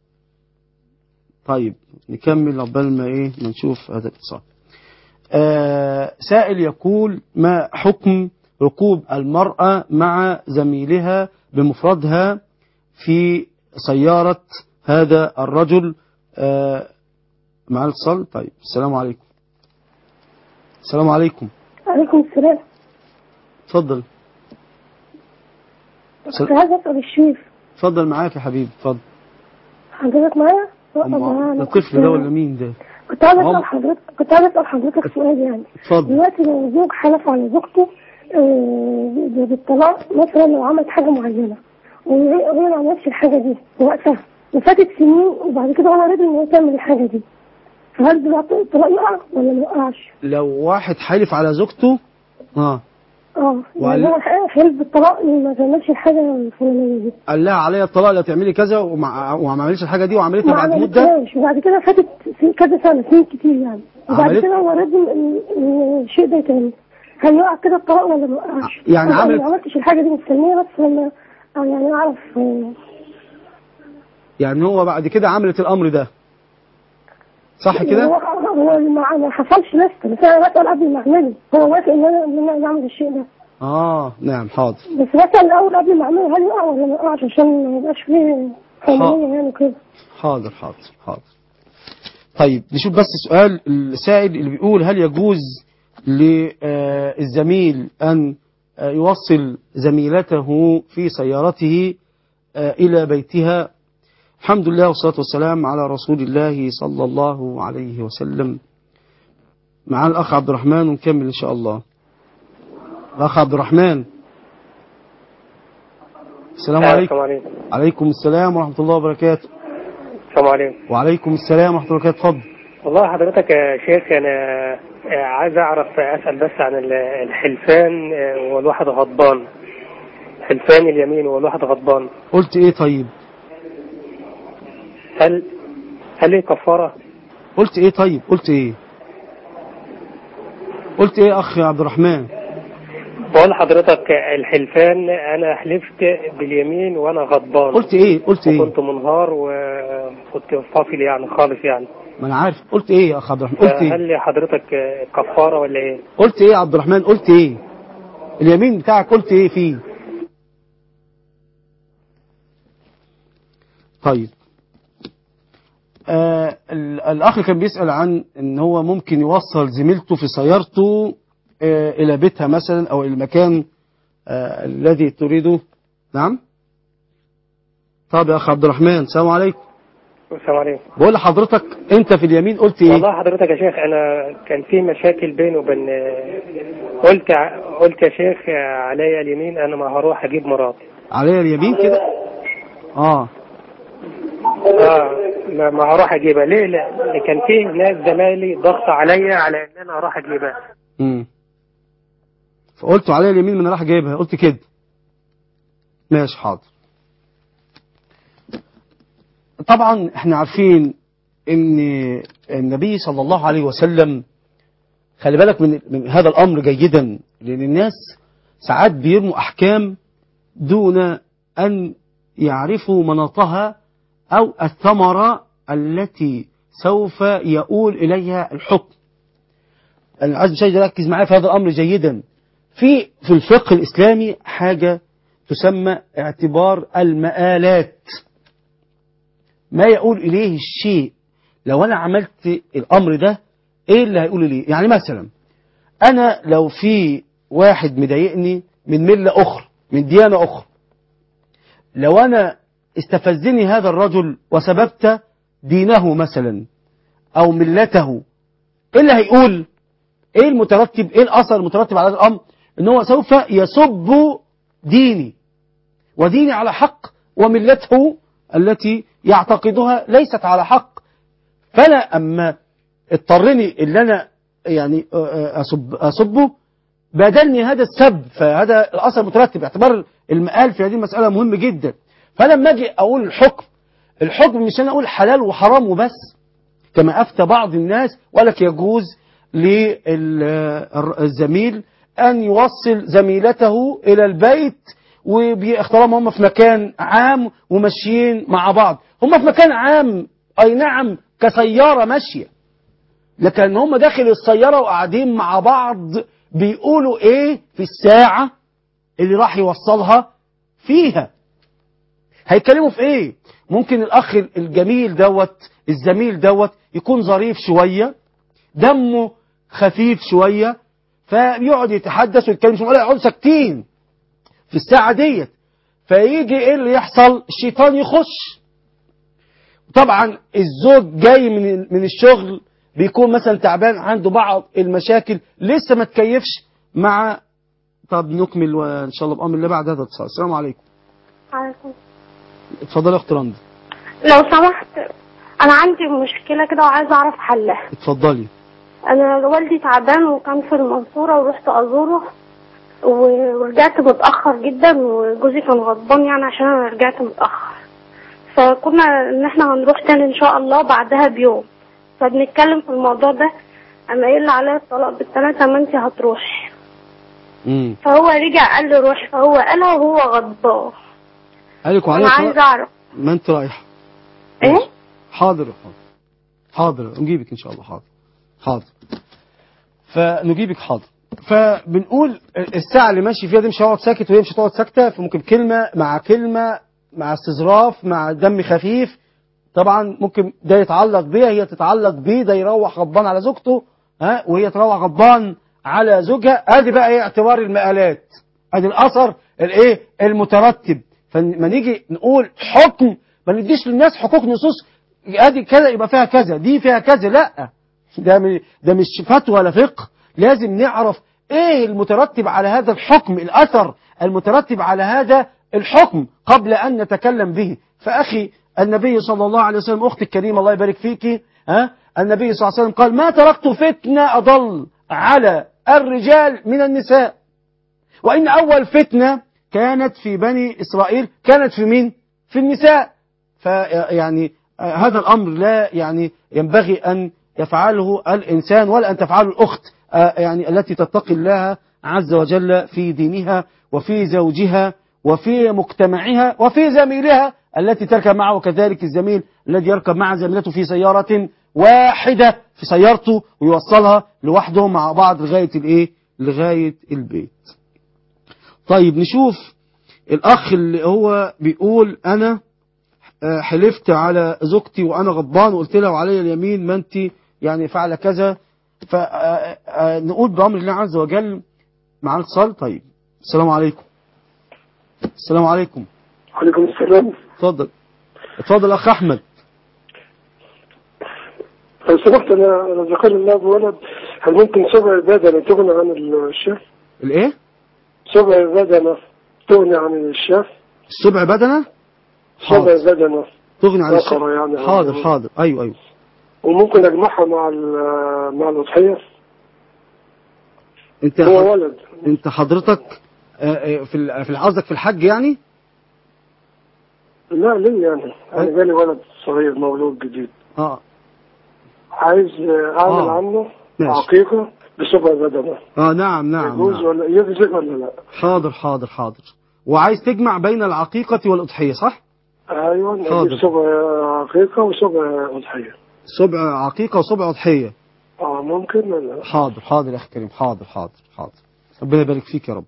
طيب نكمل قبل ما إيه ما نشوف هذا الاتصال. آه سائل يقول ما حكم ركوب المرأة مع زميلها بمفردها في سيارة هذا الرجل؟ آه مع الاتصال. طيب السلام عليكم. السلام عليكم. عليكم السلام. اتفضل. كنت عايز اسال الشيخ. اتفضل معاك يا حبيبي اتفضل. حضرتك معايا؟ ده الطفل ده ولا مين ده؟ كنت عايز اسال حضرتك كنت عايز اسال حضرتك سؤال يعني. اتفضل. دلوقتي لو زوج حلف على زوجته آه بالطلاق مثلا لو عملت حاجه معينه وهي ما عملتش الحاجه دي وقتها وفاتت سنين وبعد كده هو رضي ان هو تعمل الحاجه دي، فهل دلوقتي الطلاق يقع ولا ما يقعش؟ لو واحد حلف على زوجته اه اه وقال- يعني هو حلف بالطلاق ما تعملش الحاجة الفلانية دي، قال لها عليا الطلاق لا تعملي كذا وما وما عملتش الحاجه دي وعملتها ما بعد مده. عملتهاش، وبعد كده فاتت سن- كذا سنة، سنين كتير يعني، وبعد عملت- كده هو لازم ال- ال- الشيء ده يتعمل، هل يقع كده الطلاق ولا ما يقعش؟ يعني أنا عملت- ما عملتش الحاجة دي مستنية بس لما أو يعني أعرف. آه، يعني هو بعد كده عملت الامر ده صح كده؟ هو هو ما ما حصلش لسه، بس أنا بسأل قبل ما أعمله، هو وافق إن أنا إن أنا أعمل الشيء ده، اه نعم حاضر. بس بسأل الأول قبل ما أعمله هل يقع ولا ما يقعش عشان ما يبقاش فيه حرمانية يعني كده. حاضر حاضر حاضر. طيب نشوف بس سؤال السائل اللي بيقول هل يجوز للزميل أن آه، يوصل زميلته في سيارته آه، إلى بيتها؟ الحمد لله والصلاة والسلام على رسول الله صلى الله عليه وسلم. معنا الأخ عبد الرحمن ونكمل إن شاء الله. الأخ عبد الرحمن السلام عليكم. عليكم. عليكم السلام ورحمة الله وبركاته. السلام عليكم. وعليكم السلام ورحمة الله وبركاته. اتفضل. والله حضرتك يا شيخ أنا عايز أعرف أسأل بس عن الحلفان والواحد غضبان، حلفان اليمين والواحد غضبان، قلت إيه طيب؟ هل هل هي كفارة؟ قلت إيه طيب؟ قلت إيه؟ قلت إيه أخ عبد الرحمن؟ بقول لحضرتك الحلفان أنا حلفت باليمين وأنا غضبان. قلت إيه؟ قلت إيه؟ كنت منهار وكنت فاصل يعني خالص يعني. ما أنا عارف. قلت إيه يا أخ عبد الرحمن؟ قلت إيه؟ هل حضرتك كفارة ولا إيه؟ قلت إيه يا عبد الرحمن؟ قلت إيه؟ اليمين بتاعك قلت إيه فيه؟ طيب. آه الأخ كان بيسأل عن إن هو ممكن يوصل زميلته في سيارته آه إلى بيتها مثلا أو إلى المكان آه الذي تريده. نعم. طب يا أخ عبد الرحمن السلام عليكم. السلام عليكم. بقول لحضرتك أنت في اليمين قلت إيه؟ والله حضرتك يا شيخ أنا كان في مشاكل بيني وبين، قلت قلت يا شيخ عليا اليمين أنا ما هروح أجيب مراتي. عليا اليمين كده؟ آه اه لا ما هروح اجيبها ليه؟ لا كان في ناس زمايلي ضغط عليا على ان انا اروح اجيبها. امم فقلت عليا اليمين من راح جايبها، قلت كده. ماشي حاضر. طبعا احنا عارفين ان النبي صلى الله عليه وسلم، خلي بالك من, من هذا الامر جيدا، لان الناس ساعات بيرموا احكام دون ان يعرفوا مناطها أو الثمرة التي سوف يؤول إليها الحكم. أنا عايز مشاهد يركز معايا في هذا الأمر جيدا. في في الفقه الإسلامي حاجة تسمى اعتبار المآلات، ما يؤول إليه الشيء. لو أنا عملت الأمر ده إيه اللي هيقول إليه؟ يعني مثلا أنا لو في واحد مضايقني من ملة أخرى من ديانة أخرى، لو أنا استفزني هذا الرجل وسببت دينه مثلا أو ملته، إيه اللي هيقول؟ إيه المترتب؟ إيه الأثر المترتب على هذا الأمر؟ إن هو سوف يسب ديني، وديني على حق وملته التي يعتقدها ليست على حق. فأنا أما اضطرني اللي أنا يعني أسب أسبه بدلني هذا السب، فهذا الأثر مترتب. اعتبار المآل في هذه المسألة مهم جدا. فلما أجي أقول الحكم، الحكم مش أنا أقول حلال وحرام وبس كما أفتى بعض الناس، ولك يجوز للزميل أن يوصل زميلته إلى البيت، وباختارهم هم في مكان عام وماشيين مع بعض. هم في مكان عام أي نعم كسيارة ماشية، لكن هم داخل السيارة وقاعدين مع بعض بيقولوا إيه في الساعة اللي راح يوصلها فيها، هيتكلموا في ايه. ممكن الاخ الجميل دوت الزميل دوت يكون ظريف شوية، دمه خفيف شوية، فيقعد يتحدث ويتكلم شوية، يقعدوا ساكتين في الساعة ديت، فيجي ايه اللي يحصل؟ الشيطان يخش. طبعا الزوج جاي من من الشغل بيكون مثلا تعبان، عنده بعض المشاكل لسه ما تكيفش مع. طب نكمل وان شاء الله بامر الله بعد هذا الاتصال. السلام عليكم. عليكم. اتفضلي يا اخت رندا. لو سمحت انا عندي مشكله كده وعايزه اعرف حلها. اتفضلي. انا والدي تعبان وكان في المنصوره ورحت ازوره ورجعت متاخر جدا، وجوزي كان غضبان يعني عشان انا رجعت متاخر، فكنا ان احنا هنروح تاني ان شاء الله بعدها بيوم، فبنتكلم في الموضوع ده. اما قال لي عليا الطلاق بالثلاثه ما انت هتروحي. امم فهو رجع قال لي روحي، فهو قالها وهو غضبان. قال لك انا عايز اعرف ما انت رايحه ايه. حاضر حاضر حاضر نجيبك ان شاء الله. حاضر حاضر فنجيبك. حاضر. فبنقول الساعه اللي ماشي فيها دي مش هيقعد ساكت وهي مش هتقعد ساكته، فممكن كلمه مع كلمه مع استظراف مع دم خفيف. طبعا ممكن ده يتعلق بيها، هي تتعلق بيه، ده يروح غضبان على زوجته ها وهي تروح غضبان على زوجها. ادي بقى ايه اعتبار المآلات، ادي الاثر الايه المترتب. فما نيجي نقول حكم ما نديش للناس حقوق نصوص ادي كذا يبقى فيها كذا دي فيها كذا، لا ده ده مش فتوى ولا فقه. لازم نعرف ايه المترتب على هذا الحكم، الاثر المترتب على هذا الحكم قبل ان نتكلم به. فاخي النبي صلى الله عليه وسلم، اختي الكريمه الله يبارك فيكي، ها النبي صلى الله عليه وسلم قال ما تركت فتنه اضل على الرجال من النساء، وان اول فتنه كانت في بني اسرائيل كانت في مين؟ في النساء. فيعني هذا الامر لا يعني ينبغي ان يفعله الانسان ولا ان تفعله الاخت يعني التي تتقي الله عز وجل في دينها وفي زوجها وفي مجتمعها وفي زميلها التي تركب معه، وكذلك الزميل الذي يركب مع زميلته في سيارة واحدة في سيارته ويوصلها لوحدهم مع بعض لغاية الايه؟ لغاية البيت. طيب نشوف الأخ اللي هو بيقول أنا حلفت على زوجتي وأنا غضبان وقلت لها وعلي اليمين ما أنت يعني فعل كذا. فنقول بأمر الله عز وجل مع الاتصال. طيب السلام عليكم. السلام عليكم. وعليكم السلام. اتفضل اتفضل أخ أحمد. لو سمحت أنا رزقني الله بولد، هل ممكن سبع بدنة تغني عن الشيخ؟ الإيه؟ سبع بدنة تغني عن الشيخ؟ السبع بدنة؟ سبع بدنة تغني عن الشيخ. يعني حاضر حاضر أيوه أيوه. وممكن أجمعها مع مع الأضحية؟ أنت هو حض... ولد. أنت حضرتك في في قصدك في الحج يعني؟ لا ليه يعني؟ أنا جالي ولد صغير مولود جديد. اه عايز أعمل آه. عنه ماشي. عقيقة بسبع بدنة. اه نعم نعم. يجوز نعم. ولا يجزئ ولا لا؟ حاضر حاضر حاضر. وعايز تجمع بين العقيقة والأضحية صح؟ أيوة. حاضر. سبع عقيقة وسبع أضحية. سبع عقيقة وسبع أضحية. اه ممكن ولا؟ حاضر حاضر يا أخي كريم. حاضر حاضر حاضر. ربنا يبارك فيك يا رب.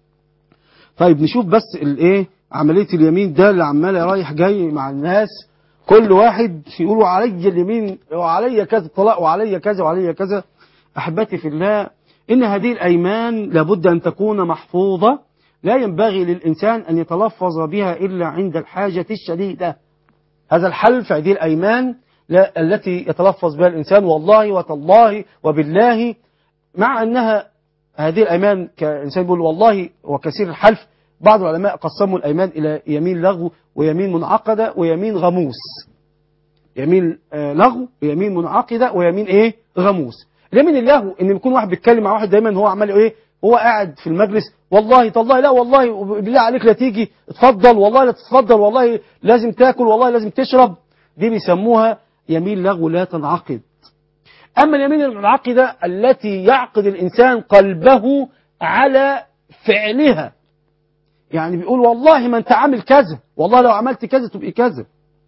طيب نشوف بس الايه عملية اليمين ده اللي عمال رايح جاي مع الناس، كل واحد يقولوا علي اليمين وعلي كذا طلاق وعلي كذا وعلي كذا. أحبتي في الله، إن هذه الأيمان لابد أن تكون محفوظة، لا ينبغي للإنسان أن يتلفظ بها إلا عند الحاجة الشديدة. هذا الحلف هذه الأيمان التي يتلفظ بها الإنسان والله وتالله وبالله، مع أنها هذه الأيمان كإنسان يقول والله وكثير الحلف. بعض العلماء قسموا الأيمان إلى يمين لغو ويمين منعقدة ويمين غموس. يمين لغو ويمين منعقدة ويمين إيه غموس. اليمين اللغو إن يكون واحد بيتكلم مع واحد دايما هو عمال إيه هو قاعد في المجلس والله تالله لا والله بالله عليك لا تيجي اتفضل والله لا تتفضل والله لازم تاكل والله لازم تشرب. دي بيسموها يمين لغو لا تنعقد. أما اليمين المنعقدة التي يعقد الإنسان قلبه على فعلها، يعني بيقول والله ما أنت عامل كذا والله لو عملت كذا تبقى كذا.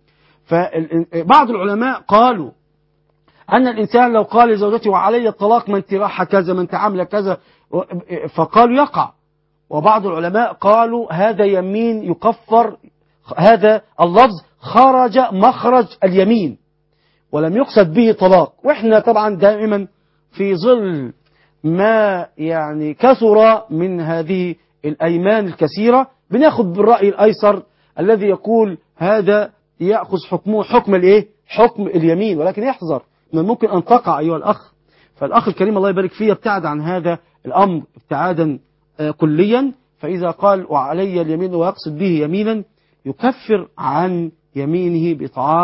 فبعض العلماء قالوا أن الإنسان لو قال لزوجته وعلي الطلاق ما أنت راحة كذا ما أنت عاملة كذا فقالوا يقع. وبعض العلماء قالوا هذا يمين يكفر، هذا اللفظ خرج مخرج اليمين ولم يقصد به طلاق. وإحنا طبعا دائما في ظل ما يعني كثر من هذه الأيمان الكثيرة بناخد بالرأي الأيسر الذي يقول هذا يأخذ حكمه حكم الايه حكم اليمين، ولكن يحذر من ممكن أن تقع أيها الأخ. فالأخ الكريم الله يبارك فيه يبتعد عن هذا الأمر ابتعادا كليا. فإذا قال وعلي اليمين ويقصد به يمينا يكفر عن يمينه بإطعام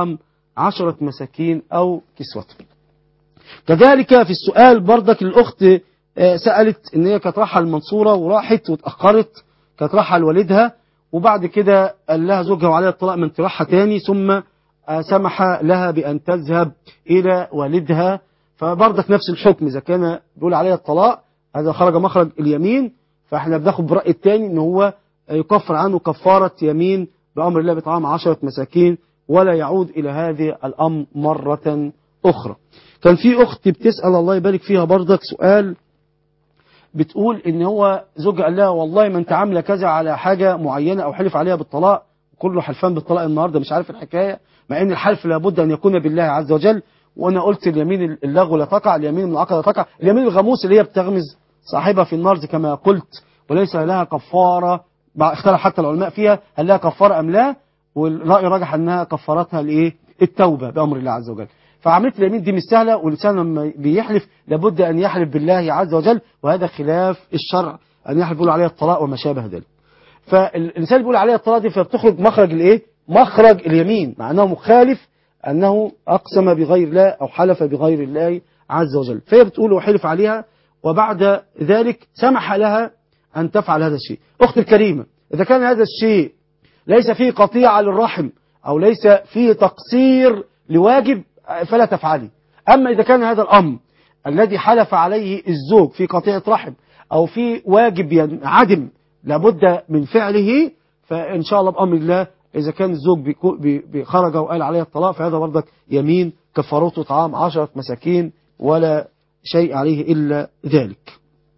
عشرة مساكين أو كسوتهم. كذلك في السؤال بردك الأخت سألت إن هي كانت رايحة المنصورة وراحت واتأخرت، كانت رايحة لوالدها، وبعد كده قال لها زوجها وعليها الطلاق من طرحها تاني، ثم سمح لها بأن تذهب إلى والدها. فبردك نفس الحكم، إذا كان بيقول عليها الطلاق هذا خرج مخرج اليمين، فإحنا بناخد برأي التاني إن هو يكفر عنه كفارة يمين بأمر الله بطعام عشرة مساكين، ولا يعود إلى هذه الأمر مرة أخرى. كان في أخت بتسأل الله يبارك فيها بردك سؤال، بتقول إن هو زوجها قال لها والله ما أنت عاملة كذا على حاجة معينة أو حلف عليها بالطلاق، كله حلفان بالطلاق النهاردة مش عارف الحكاية، مع إن الحلف لابد أن يكون بالله عز وجل. وأنا قلت اليمين اللغو لا تقع، اليمين المنعقدة لا تقع، اليمين الغموس اللي هي بتغمز صاحبها في النار كما قلت، وليس لها كفارة. اختلف حتى العلماء فيها هل لها كفارة أم لا، والرأي رجح أنها كفارتها لإيه؟ التوبة بأمر الله عز وجل. فعملية اليمين دي مش سهلة، والإنسان لما بيحلف لابد أن يحلف بالله عز وجل، وهذا خلاف الشرع أن يحلف يقول عليها الطلاق وما شابه ذلك. فالإنسان بيقول عليها الطلاق دي فبتخرج مخرج الإيه؟ مخرج اليمين، مع أنه مخالف أنه أقسم بغير الله أو حلف بغير الله عز وجل. فهي بتقول وحلف عليها، وبعد ذلك سمح لها أن تفعل هذا الشيء. أخت الكريمة، إذا كان هذا الشيء ليس فيه قطيعة للرحم أو ليس فيه تقصير لواجب فلا تفعلي. أما إذا كان هذا الأمر الذي حلف عليه الزوج في قطيعة رحم أو في واجب ينعدم لابد من فعله، فإن شاء الله بأمر الله إذا كان الزوج بخرج وقال عليه الطلاق فهذا برضك يمين كفارته طعام عشرة مساكين ولا شيء عليه إلا ذلك.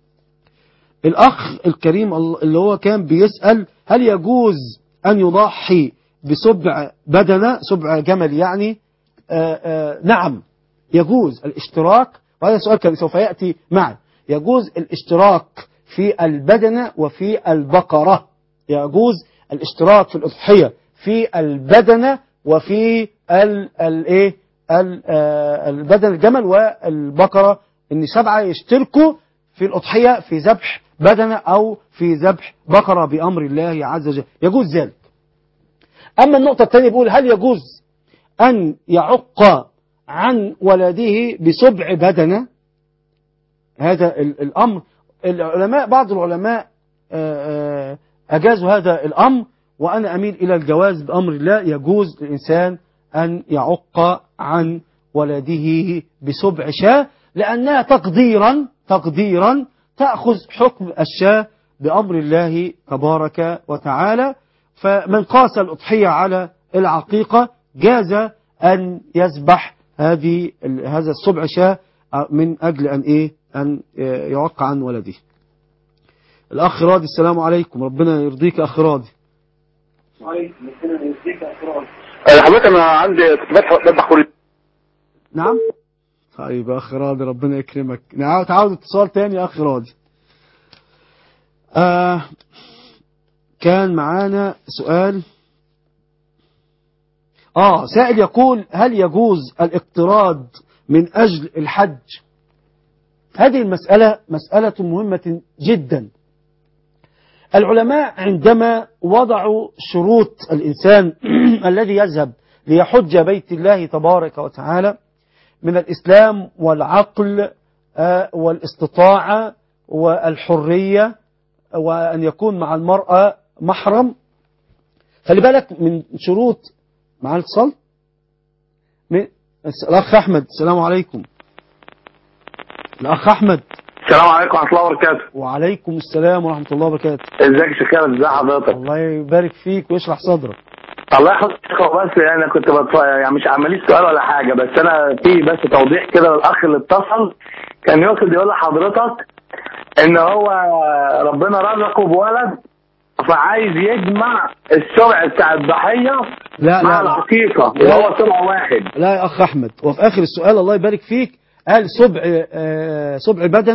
الأخ الكريم اللي هو كان بيسأل هل يجوز أن يضحي بسبع بدنة، سبع جمل يعني؟ آآ آآ نعم يجوز الاشتراك، وهذا السؤال كان سوف يأتي معا. يجوز الاشتراك في البدنة وفي البقرة، يجوز الاشتراك في الأضحية في البدنة وفي الايه البدن الجمل والبقرة، ان سبعة يشتركوا في الأضحية في ذبح بدنة أو في ذبح بقرة بأمر الله عز وجل، يجوز ذلك. أما النقطة الثانية بيقول هل يجوز أن يعق عن ولده بسبع بدنة؟ هذا الأمر العلماء بعض العلماء أجازوا هذا الأمر، وأنا أميل إلى الجواز بأمر الله. يجوز للإنسان أن يعق عن ولده بسبع شاة، لأنها تقديرا تقديرا تأخذ حكم الشاة بأمر الله تبارك وتعالى. فمن قاس الأضحية على العقيقة جاز أن يذبح هذه هذا السبع شاة من أجل أن إيه أن يعق عن ولده. الأخ راضي، السلام عليكم، ربنا يرضيك أخ راضي. وعليكم ربنا يرضيك أخ راضي. حضرتك أنا عندي كنت بذبح كل. نعم طيب يا أخ راضي ربنا يكرمك. نعم تعود اتصال تاني يا أخ راضي. آه كان معانا سؤال آه سائل يقول هل يجوز الاقتراض من أجل الحج؟ هذه المسألة مسألة مهمة جدا. العلماء عندما وضعوا شروط الإنسان الذي يذهب ليحج بيت الله تبارك وتعالى من الإسلام والعقل والاستطاعة والحرية وأن يكون مع المرأة محرم، خلي بالك من شروط. مع الاتصال من الأخ أحمد، السلام عليكم. الأخ أحمد، السلام عليكم ورحمة الله وبركاته. وعليكم السلام ورحمة الله وبركاته. ازيك يا شيخ خالد، ازي حضرتك؟ الله يبارك فيك ويشرح صدرك. الله يحفظك. بس يعني انا كنت بتفرج يعني مش عماليش سؤال ولا حاجة، بس انا في بس توضيح كده للأخ اللي اتصل كان يقصد يقول لحضرتك ان هو ربنا رزقه بولد فعايز يجمع السبع بتاع الضحية لا مع لا الحقيقة وهو سبع واحد. لا يا أخ أحمد، وفي آخر السؤال الله يبارك فيك قال سبع آه سبع بدنة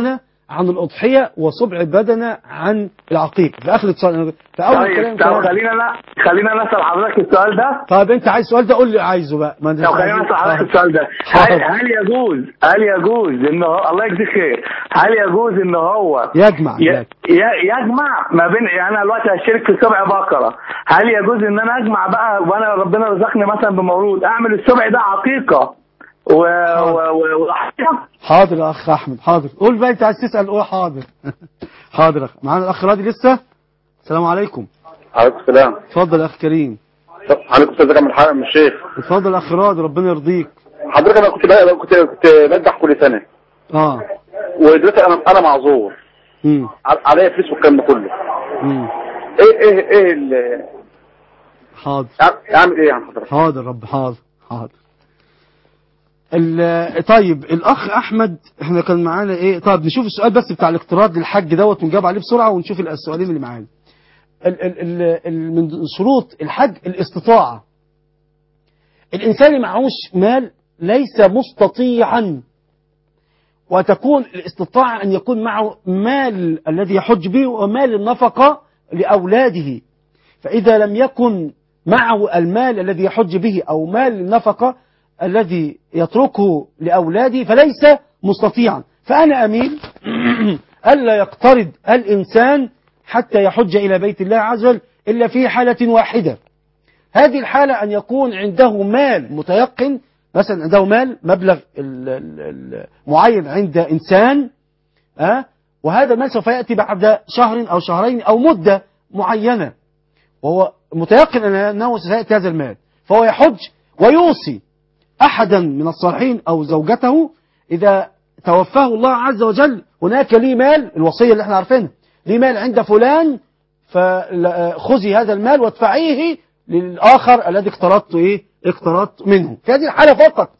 عن الأضحية وسبع بدنة عن العقيق في آخر اتصال في أول طيب كلام طب كلام. خلينا لا خلينا نسأل حضرتك السؤال ده. طيب أنت عايز السؤال ده قول لي عايزه بقى. ما طب خلينا نسأل حضرتك السؤال ده. هل, هل يجوز هل يجوز إن هو الله يجزيك خير، هل يجوز إن هو يجمع ي... يجمع ما بين، يعني أنا دلوقتي هشترك في سبع بقرة، هل يجوز إن أنا أجمع بقى وأنا ربنا رزقني مثلا بمولود أعمل السبع ده عقيقة و و و حاضر يا أخ أحمد، حاضر. قول بقى أنت عايز تسأل قول. حاضر حاضر. أخ معانا الأخ راضي لسه. السلام عليكم. عليكم السلام. اتفضل يا أخ كريم. عليكم السلام. ازيك يا حاج من الشيخ؟ اتفضل يا أخ راضي ربنا يرضيك. حضرتك أنا كنت بقى كنت كنت بذبح كل سنة. اه. ودلوقتي أنا أنا معذور. امم. عليا فلوس والكلام ده كله. امم. إيه إيه إيه ال حاضر. أعمل إيه يا عم حضرتك؟ حاضر رب حاضر حاضر. طيب الأخ أحمد احنا كان معانا إيه. طيب نشوف السؤال بس بتاع الاقتراض للحج دوت ونجاوب عليه بسرعة ونشوف السؤالين اللي معانا. ال ال ال من شروط الحج الاستطاعة. الإنسان اللي معهوش مال ليس مستطيعا، وتكون الاستطاعة أن يكون معه مال الذي يحج به ومال النفقة لأولاده. فإذا لم يكن معه المال الذي يحج به أو مال النفقة الذي يتركه لأولاده فليس مستطيعا. فأنا أميل ألا يقترض الإنسان حتى يحج إلى بيت الله عز وجل إلا في حالة واحدة. هذه الحالة أن يكون عنده مال متيقن، مثلا عنده مال مبلغ معين عند إنسان أه؟ وهذا المال سوف يأتي بعد شهر أو شهرين أو مدة معينة، وهو متيقن أنه سيأتي هذا المال، فهو يحج ويوصي أحدا من الصالحين أو زوجته إذا توفاه الله عز وجل هناك لي مال، الوصية اللي احنا عارفينها، لي مال عند فلان فخذي هذا المال وادفعيه للآخر الذي اقترضت إيه اقترضت منه. في هذه الحالة فقط.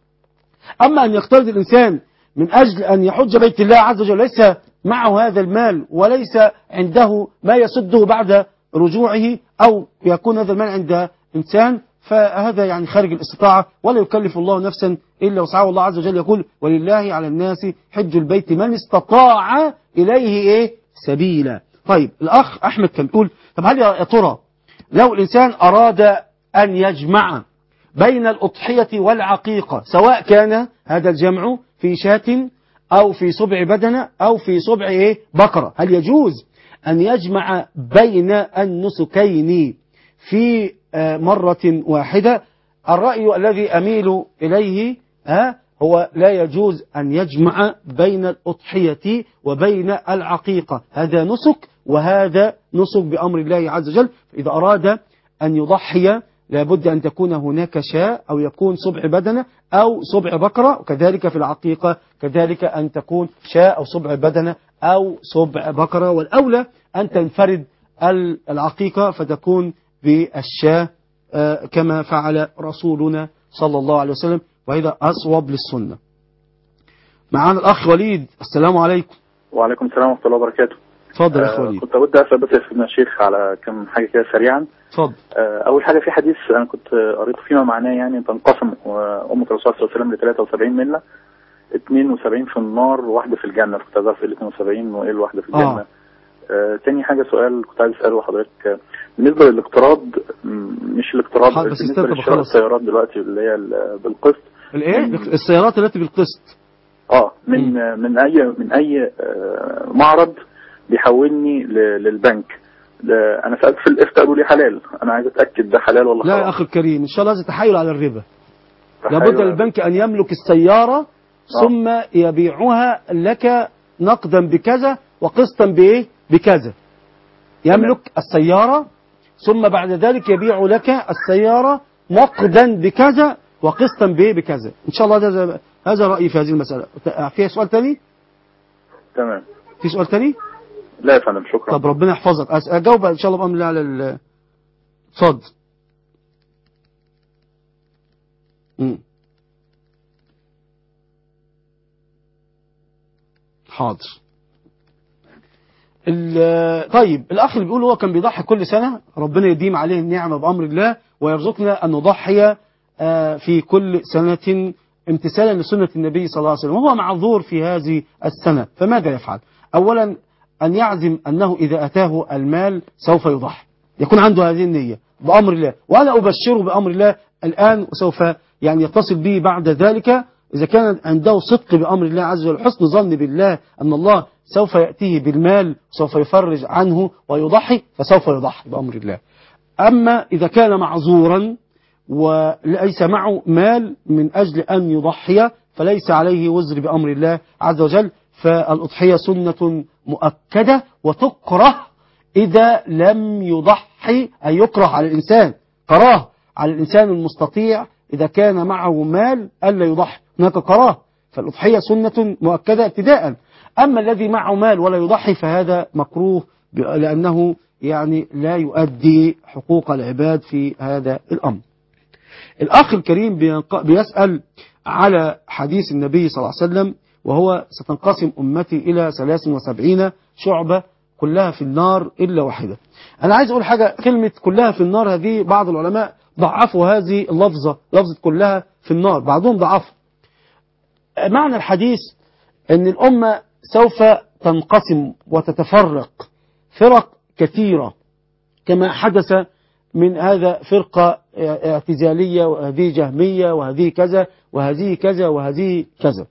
أما أن يقترض الإنسان من أجل أن يحج بيت الله عز وجل ليس معه هذا المال وليس عنده ما يسده بعد رجوعه، أو يكون هذا المال عند إنسان، فهذا يعني خارج الاستطاعة، ولا يكلف الله نفسا إلا وسعها. الله عز وجل يقول ولله على الناس حج البيت من استطاع إليه إيه سبيلا. طيب الأخ أحمد كان يقول طب هل يا ترى لو الإنسان أراد أن يجمع بين الأضحية والعقيقة، سواء كان هذا الجمع في شاة أو في سبع بدنة أو في سبع إيه بقرة، هل يجوز أن يجمع بين النسكين في مرة واحدة؟ الرأي الذي أميل إليه ها هو لا يجوز أن يجمع بين الأضحية وبين العقيقة، هذا نسك وهذا نسك بأمر الله عز وجل. إذا أراد أن يضحي لابد أن تكون هناك شاء أو يكون سبع بدنة أو سبع بقرة، وكذلك في العقيقة كذلك أن تكون شاء أو سبع بدنة أو سبع بقرة، والأولى أن تنفرد العقيقة فتكون بالشاة كما فعل رسولنا صلى الله عليه وسلم، وهذا أصوب للسنة. معانا الأخ وليد. السلام عليكم. وعليكم السلام ورحمة الله وبركاته. اتفضل يا أخ وليد. كنت أود أسأل بس يا شيخ على كم حاجة كده سريعا. اتفضل. أول حاجة في حديث أنا كنت قريته فيما معناه يعني تنقسم أمة الرسول صلى الله عليه وسلم ل ثلاثة وسبعين ملة، اثنين وسبعين في النار وواحدة في الجنة، كنت عايز أعرف ال اثنين وسبعين وإيه الواحدة في الجنة. آه. آه تاني حاجة سؤال كنت عايز أسأله حضرتك بالنسبة للاقتراض، مش الاقتراض بالنسبة لشراء السيارات دلوقتي اللي هي بالقسط. الايه السيارات التي بالقسط اه من م. من اي من اي معرض بيحولني للبنك. انا سألت في الافتاء قالوا لي حلال، انا عايز اتاكد ده حلال ولا لا حرام. يا اخي الكريم ان شاء الله هذا تحايل على الربا. لابد للبنك ان يملك السيارة آه. ثم يبيعها لك نقدا بكذا وقسطا بايه بكذا. يملك تمام. السيارة ثم بعد ذلك يبيع لك السيارة نقدا بكذا وقسطا بايه بكذا. ان شاء الله هذا هذا رأيي في هذه المسألة. فيها سؤال تاني؟ تمام. في سؤال تاني؟ لا يا فندم شكرا. طب ربنا يحفظك. اجاوب ان شاء الله بأمر الله على ال اتفضل. امم حاضر. طيب الأخ اللي بيقول هو كان بيضحي كل سنة، ربنا يديم عليه النعمة بأمر الله ويرزقنا أن نضحي في كل سنة امتثالا لسنة النبي صلى الله عليه وسلم وهو معذور في هذه السنة، فماذا يفعل؟ أولا أن يعزم أنه إذا أتاه المال سوف يضحي، يكون عنده هذه النية بأمر الله، وأنا أبشره بأمر الله الآن، وسوف يعني يتصل به بعد ذلك إذا كان عنده صدق بأمر الله عز وجل، حسن ظن بالله أن الله سوف يأتيه بالمال سوف يفرج عنه ويضحي، فسوف يضحي بأمر الله. أما إذا كان معذورا وليس معه مال من أجل أن يضحي فليس عليه وزر بأمر الله عز وجل، فالأضحية سنة مؤكدة وتكره إذا لم يضحي، أي يكره على الإنسان، كراه على الإنسان المستطيع إذا كان معه مال ألا يضحي، هناك كراه، فالأضحية سنة مؤكدة ابتداء. أما الذي معه مال ولا يضحي فهذا مكروه لأنه يعني لا يؤدي حقوق العباد في هذا الأمر. الأخ الكريم بيسأل على حديث النبي صلى الله عليه وسلم وهو ستنقسم أمتي إلى ثلاث وسبعين شعبة كلها في النار إلا واحدة. أنا عايز أقول حاجة، كلمة كلها في النار هذه بعض العلماء ضعفوا هذه اللفظة، لفظة كلها في النار، بعضهم ضعفوا. معنى الحديث أن الأمة سوف تنقسم وتتفرق فرق كثيرة كما حدث من هذا فرقة اعتزالية وهذه جهمية وهذه كذا وهذه كذا وهذه كذا،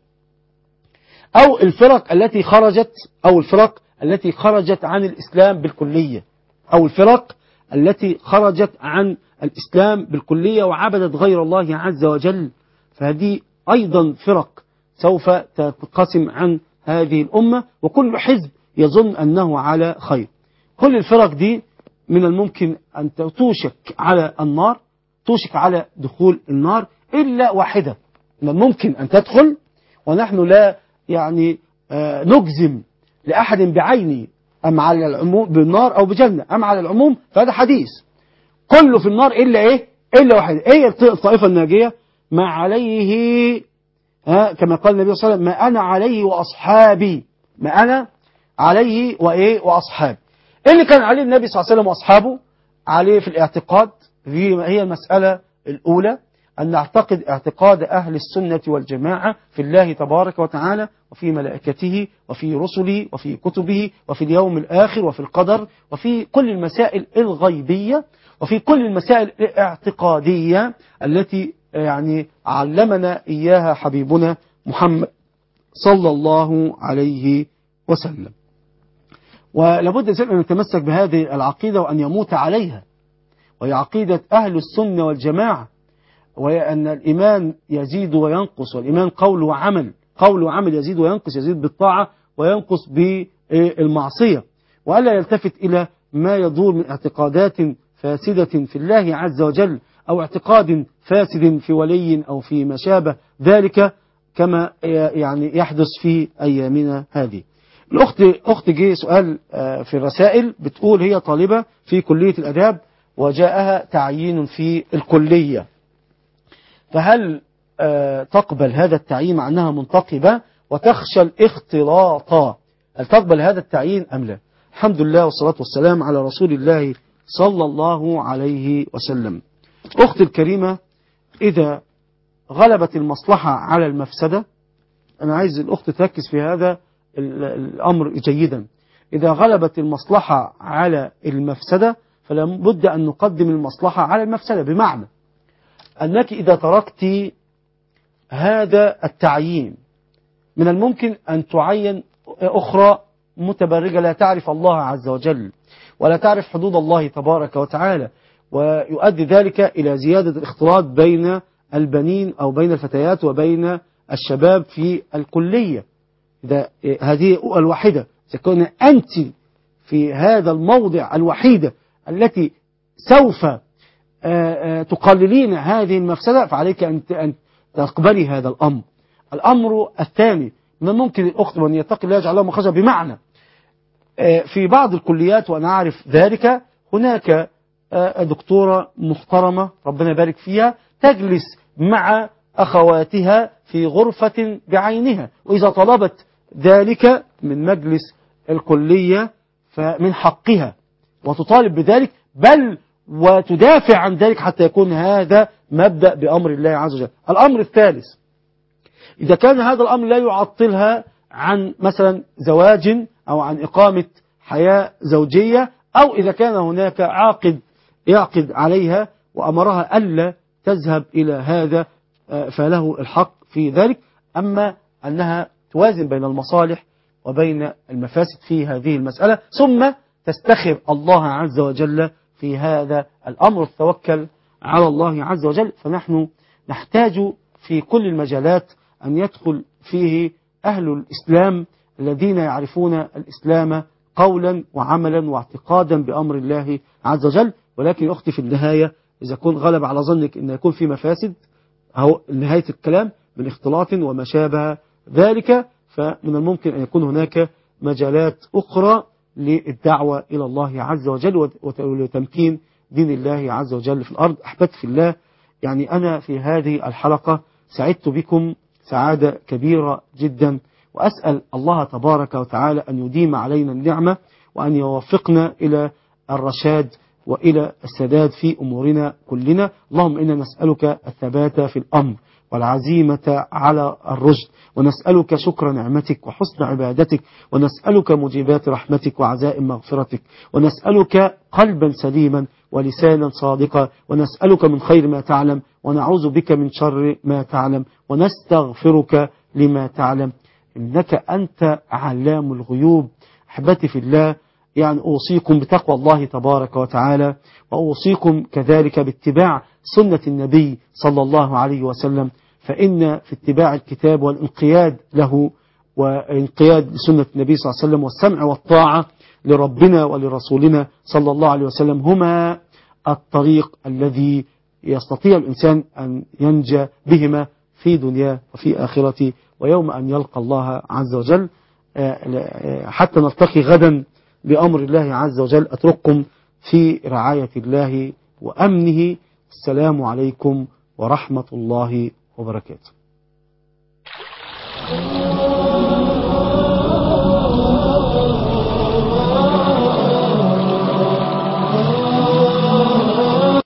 أو الفرق التي خرجت أو الفرق التي خرجت عن الإسلام بالكلية أو الفرق التي خرجت عن الإسلام بالكلية وعبدت غير الله عز وجل، فهذه أيضا فرق سوف تنقسم عن هذه الأمة، وكل حزب يظن أنه على خير. كل الفرق دي من الممكن أن توشك على النار، توشك على دخول النار إلا واحدة، من الممكن أن تدخل، ونحن لا يعني آه نجزم لأحد بعينه أم على العموم بالنار أو بجنة أم على العموم، فهذا حديث كله في النار إلا إيه؟ إلا واحدة. إيه الطائفة الناجية؟ ما عليه ها كما قال النبي صلى الله عليه وسلم ما أنا عليه وأصحابي، ما أنا عليه وإيه وأصحابي. إيه اللي كان عليه النبي صلى الله عليه وسلم وأصحابه؟ عليه في الاعتقاد، هي المسألة الأولى أن نعتقد اعتقاد أهل السنة والجماعة في الله تبارك وتعالى وفي ملائكته وفي رسله وفي كتبه وفي اليوم الآخر وفي القدر وفي كل المسائل الغيبية وفي كل المسائل الاعتقادية التي يعني علمنا إياها حبيبنا محمد صلى الله عليه وسلم. ولابد أن نتمسك بهذه العقيدة وأن يموت عليها، وهي عقيدة أهل السنة والجماعة، وهي أن الإيمان يزيد وينقص، والإيمان قول وعمل، قول وعمل يزيد وينقص، يزيد بالطاعة وينقص بالمعصية، وألا يلتفت إلى ما يدور من اعتقادات فاسدة في الله عز وجل أو اعتقاد فاسد في ولي أو في ما شابه ذلك كما يعني يحدث في أيامنا هذه. الأخت أخت جه سؤال في الرسائل، بتقول هي طالبة في كلية الآداب وجاءها تعيين في الكلية، فهل تقبل هذا التعيين مع أنها منتقبة وتخشى الاختلاط؟ هل تقبل هذا التعيين أم لا؟ الحمد لله والصلاة والسلام على رسول الله صلى الله عليه وسلم. أختي الكريمة، إذا غلبت المصلحة على المفسدة، أنا عايز الأخت تركز في هذا الأمر جيدا، إذا غلبت المصلحة على المفسدة فلا بد أن نقدم المصلحة على المفسدة، بمعنى أنك إذا تركت هذا التعيين من الممكن أن تعين أخرى متبرجة لا تعرف الله عز وجل ولا تعرف حدود الله تبارك وتعالى، ويؤدي ذلك إلى زيادة الاختلاط بين البنين أو بين الفتيات وبين الشباب في الكلية. إذا هذه الواحدة تكون أنت في هذا الموضع الوحيدة التي سوف تقللين هذه المفسدة، فعليك أن تقبلي هذا الأمر. الأمر الثاني، من الممكن الأخت من يتقي الله يجعل له مخرجا، بمعنى في بعض الكليات وأنا أعرف ذلك هناك دكتورة محترمة ربنا يبارك فيها تجلس مع أخواتها في غرفة بعينها، وإذا طلبت ذلك من مجلس الكلية فمن حقها وتطالب بذلك، بل وتدافع عن ذلك حتى يكون هذا مبدأ بأمر الله عز وجل. الأمر الثالث، إذا كان هذا الأمر لا يعطلها عن مثلا زواج أو عن إقامة حياة زوجية، أو إذا كان هناك عاقد يعقد عليها وأمرها ألا تذهب إلى هذا فله الحق في ذلك. أما أنها توازن بين المصالح وبين المفاسد في هذه المسألة، ثم تستخر الله عز وجل في هذا الأمر وتتوكل على الله عز وجل. فنحن نحتاج في كل المجالات أن يدخل فيه أهل الإسلام الذين يعرفون الإسلام قولا وعملا واعتقادا بأمر الله عز وجل. ولكن أختي في النهاية إذا كنت غلب على ظنك أن يكون في مفاسد أو نهاية الكلام من اختلاط وما شابه ذلك، فمن الممكن أن يكون هناك مجالات أخرى للدعوة إلى الله عز وجل وتمكين دين الله عز وجل في الأرض. أحببت في الله، يعني أنا في هذه الحلقة سعدت بكم سعادة كبيرة جدا، وأسأل الله تبارك وتعالى أن يديم علينا النعمة وأن يوفقنا إلى الرشاد وإلى السداد في أمورنا كلنا. اللهم إنا نسألك الثبات في الأمر والعزيمة على الرشد، ونسألك شكر نعمتك وحسن عبادتك، ونسألك مجيبات رحمتك وعزائم مغفرتك، ونسألك قلبا سليما ولسانا صادقا، ونسألك من خير ما تعلم ونعوذ بك من شر ما تعلم، ونستغفرك لما تعلم، إنك أنت علام الغيوب. أحبتي في الله، يعني أوصيكم بتقوى الله تبارك وتعالى، وأوصيكم كذلك باتباع سنة النبي صلى الله عليه وسلم، فإن في اتباع الكتاب والانقياد له وانقياد لسنة النبي صلى الله عليه وسلم والسمع والطاعة لربنا ولرسولنا صلى الله عليه وسلم هما الطريق الذي يستطيع الإنسان أن ينجى بهما في دنياه وفي آخرته ويوم أن يلقى الله عز وجل. حتى نلتقي غدا بأمر الله عز وجل، أترككم في رعاية الله وأمنه. السلام عليكم ورحمة الله وبركاته.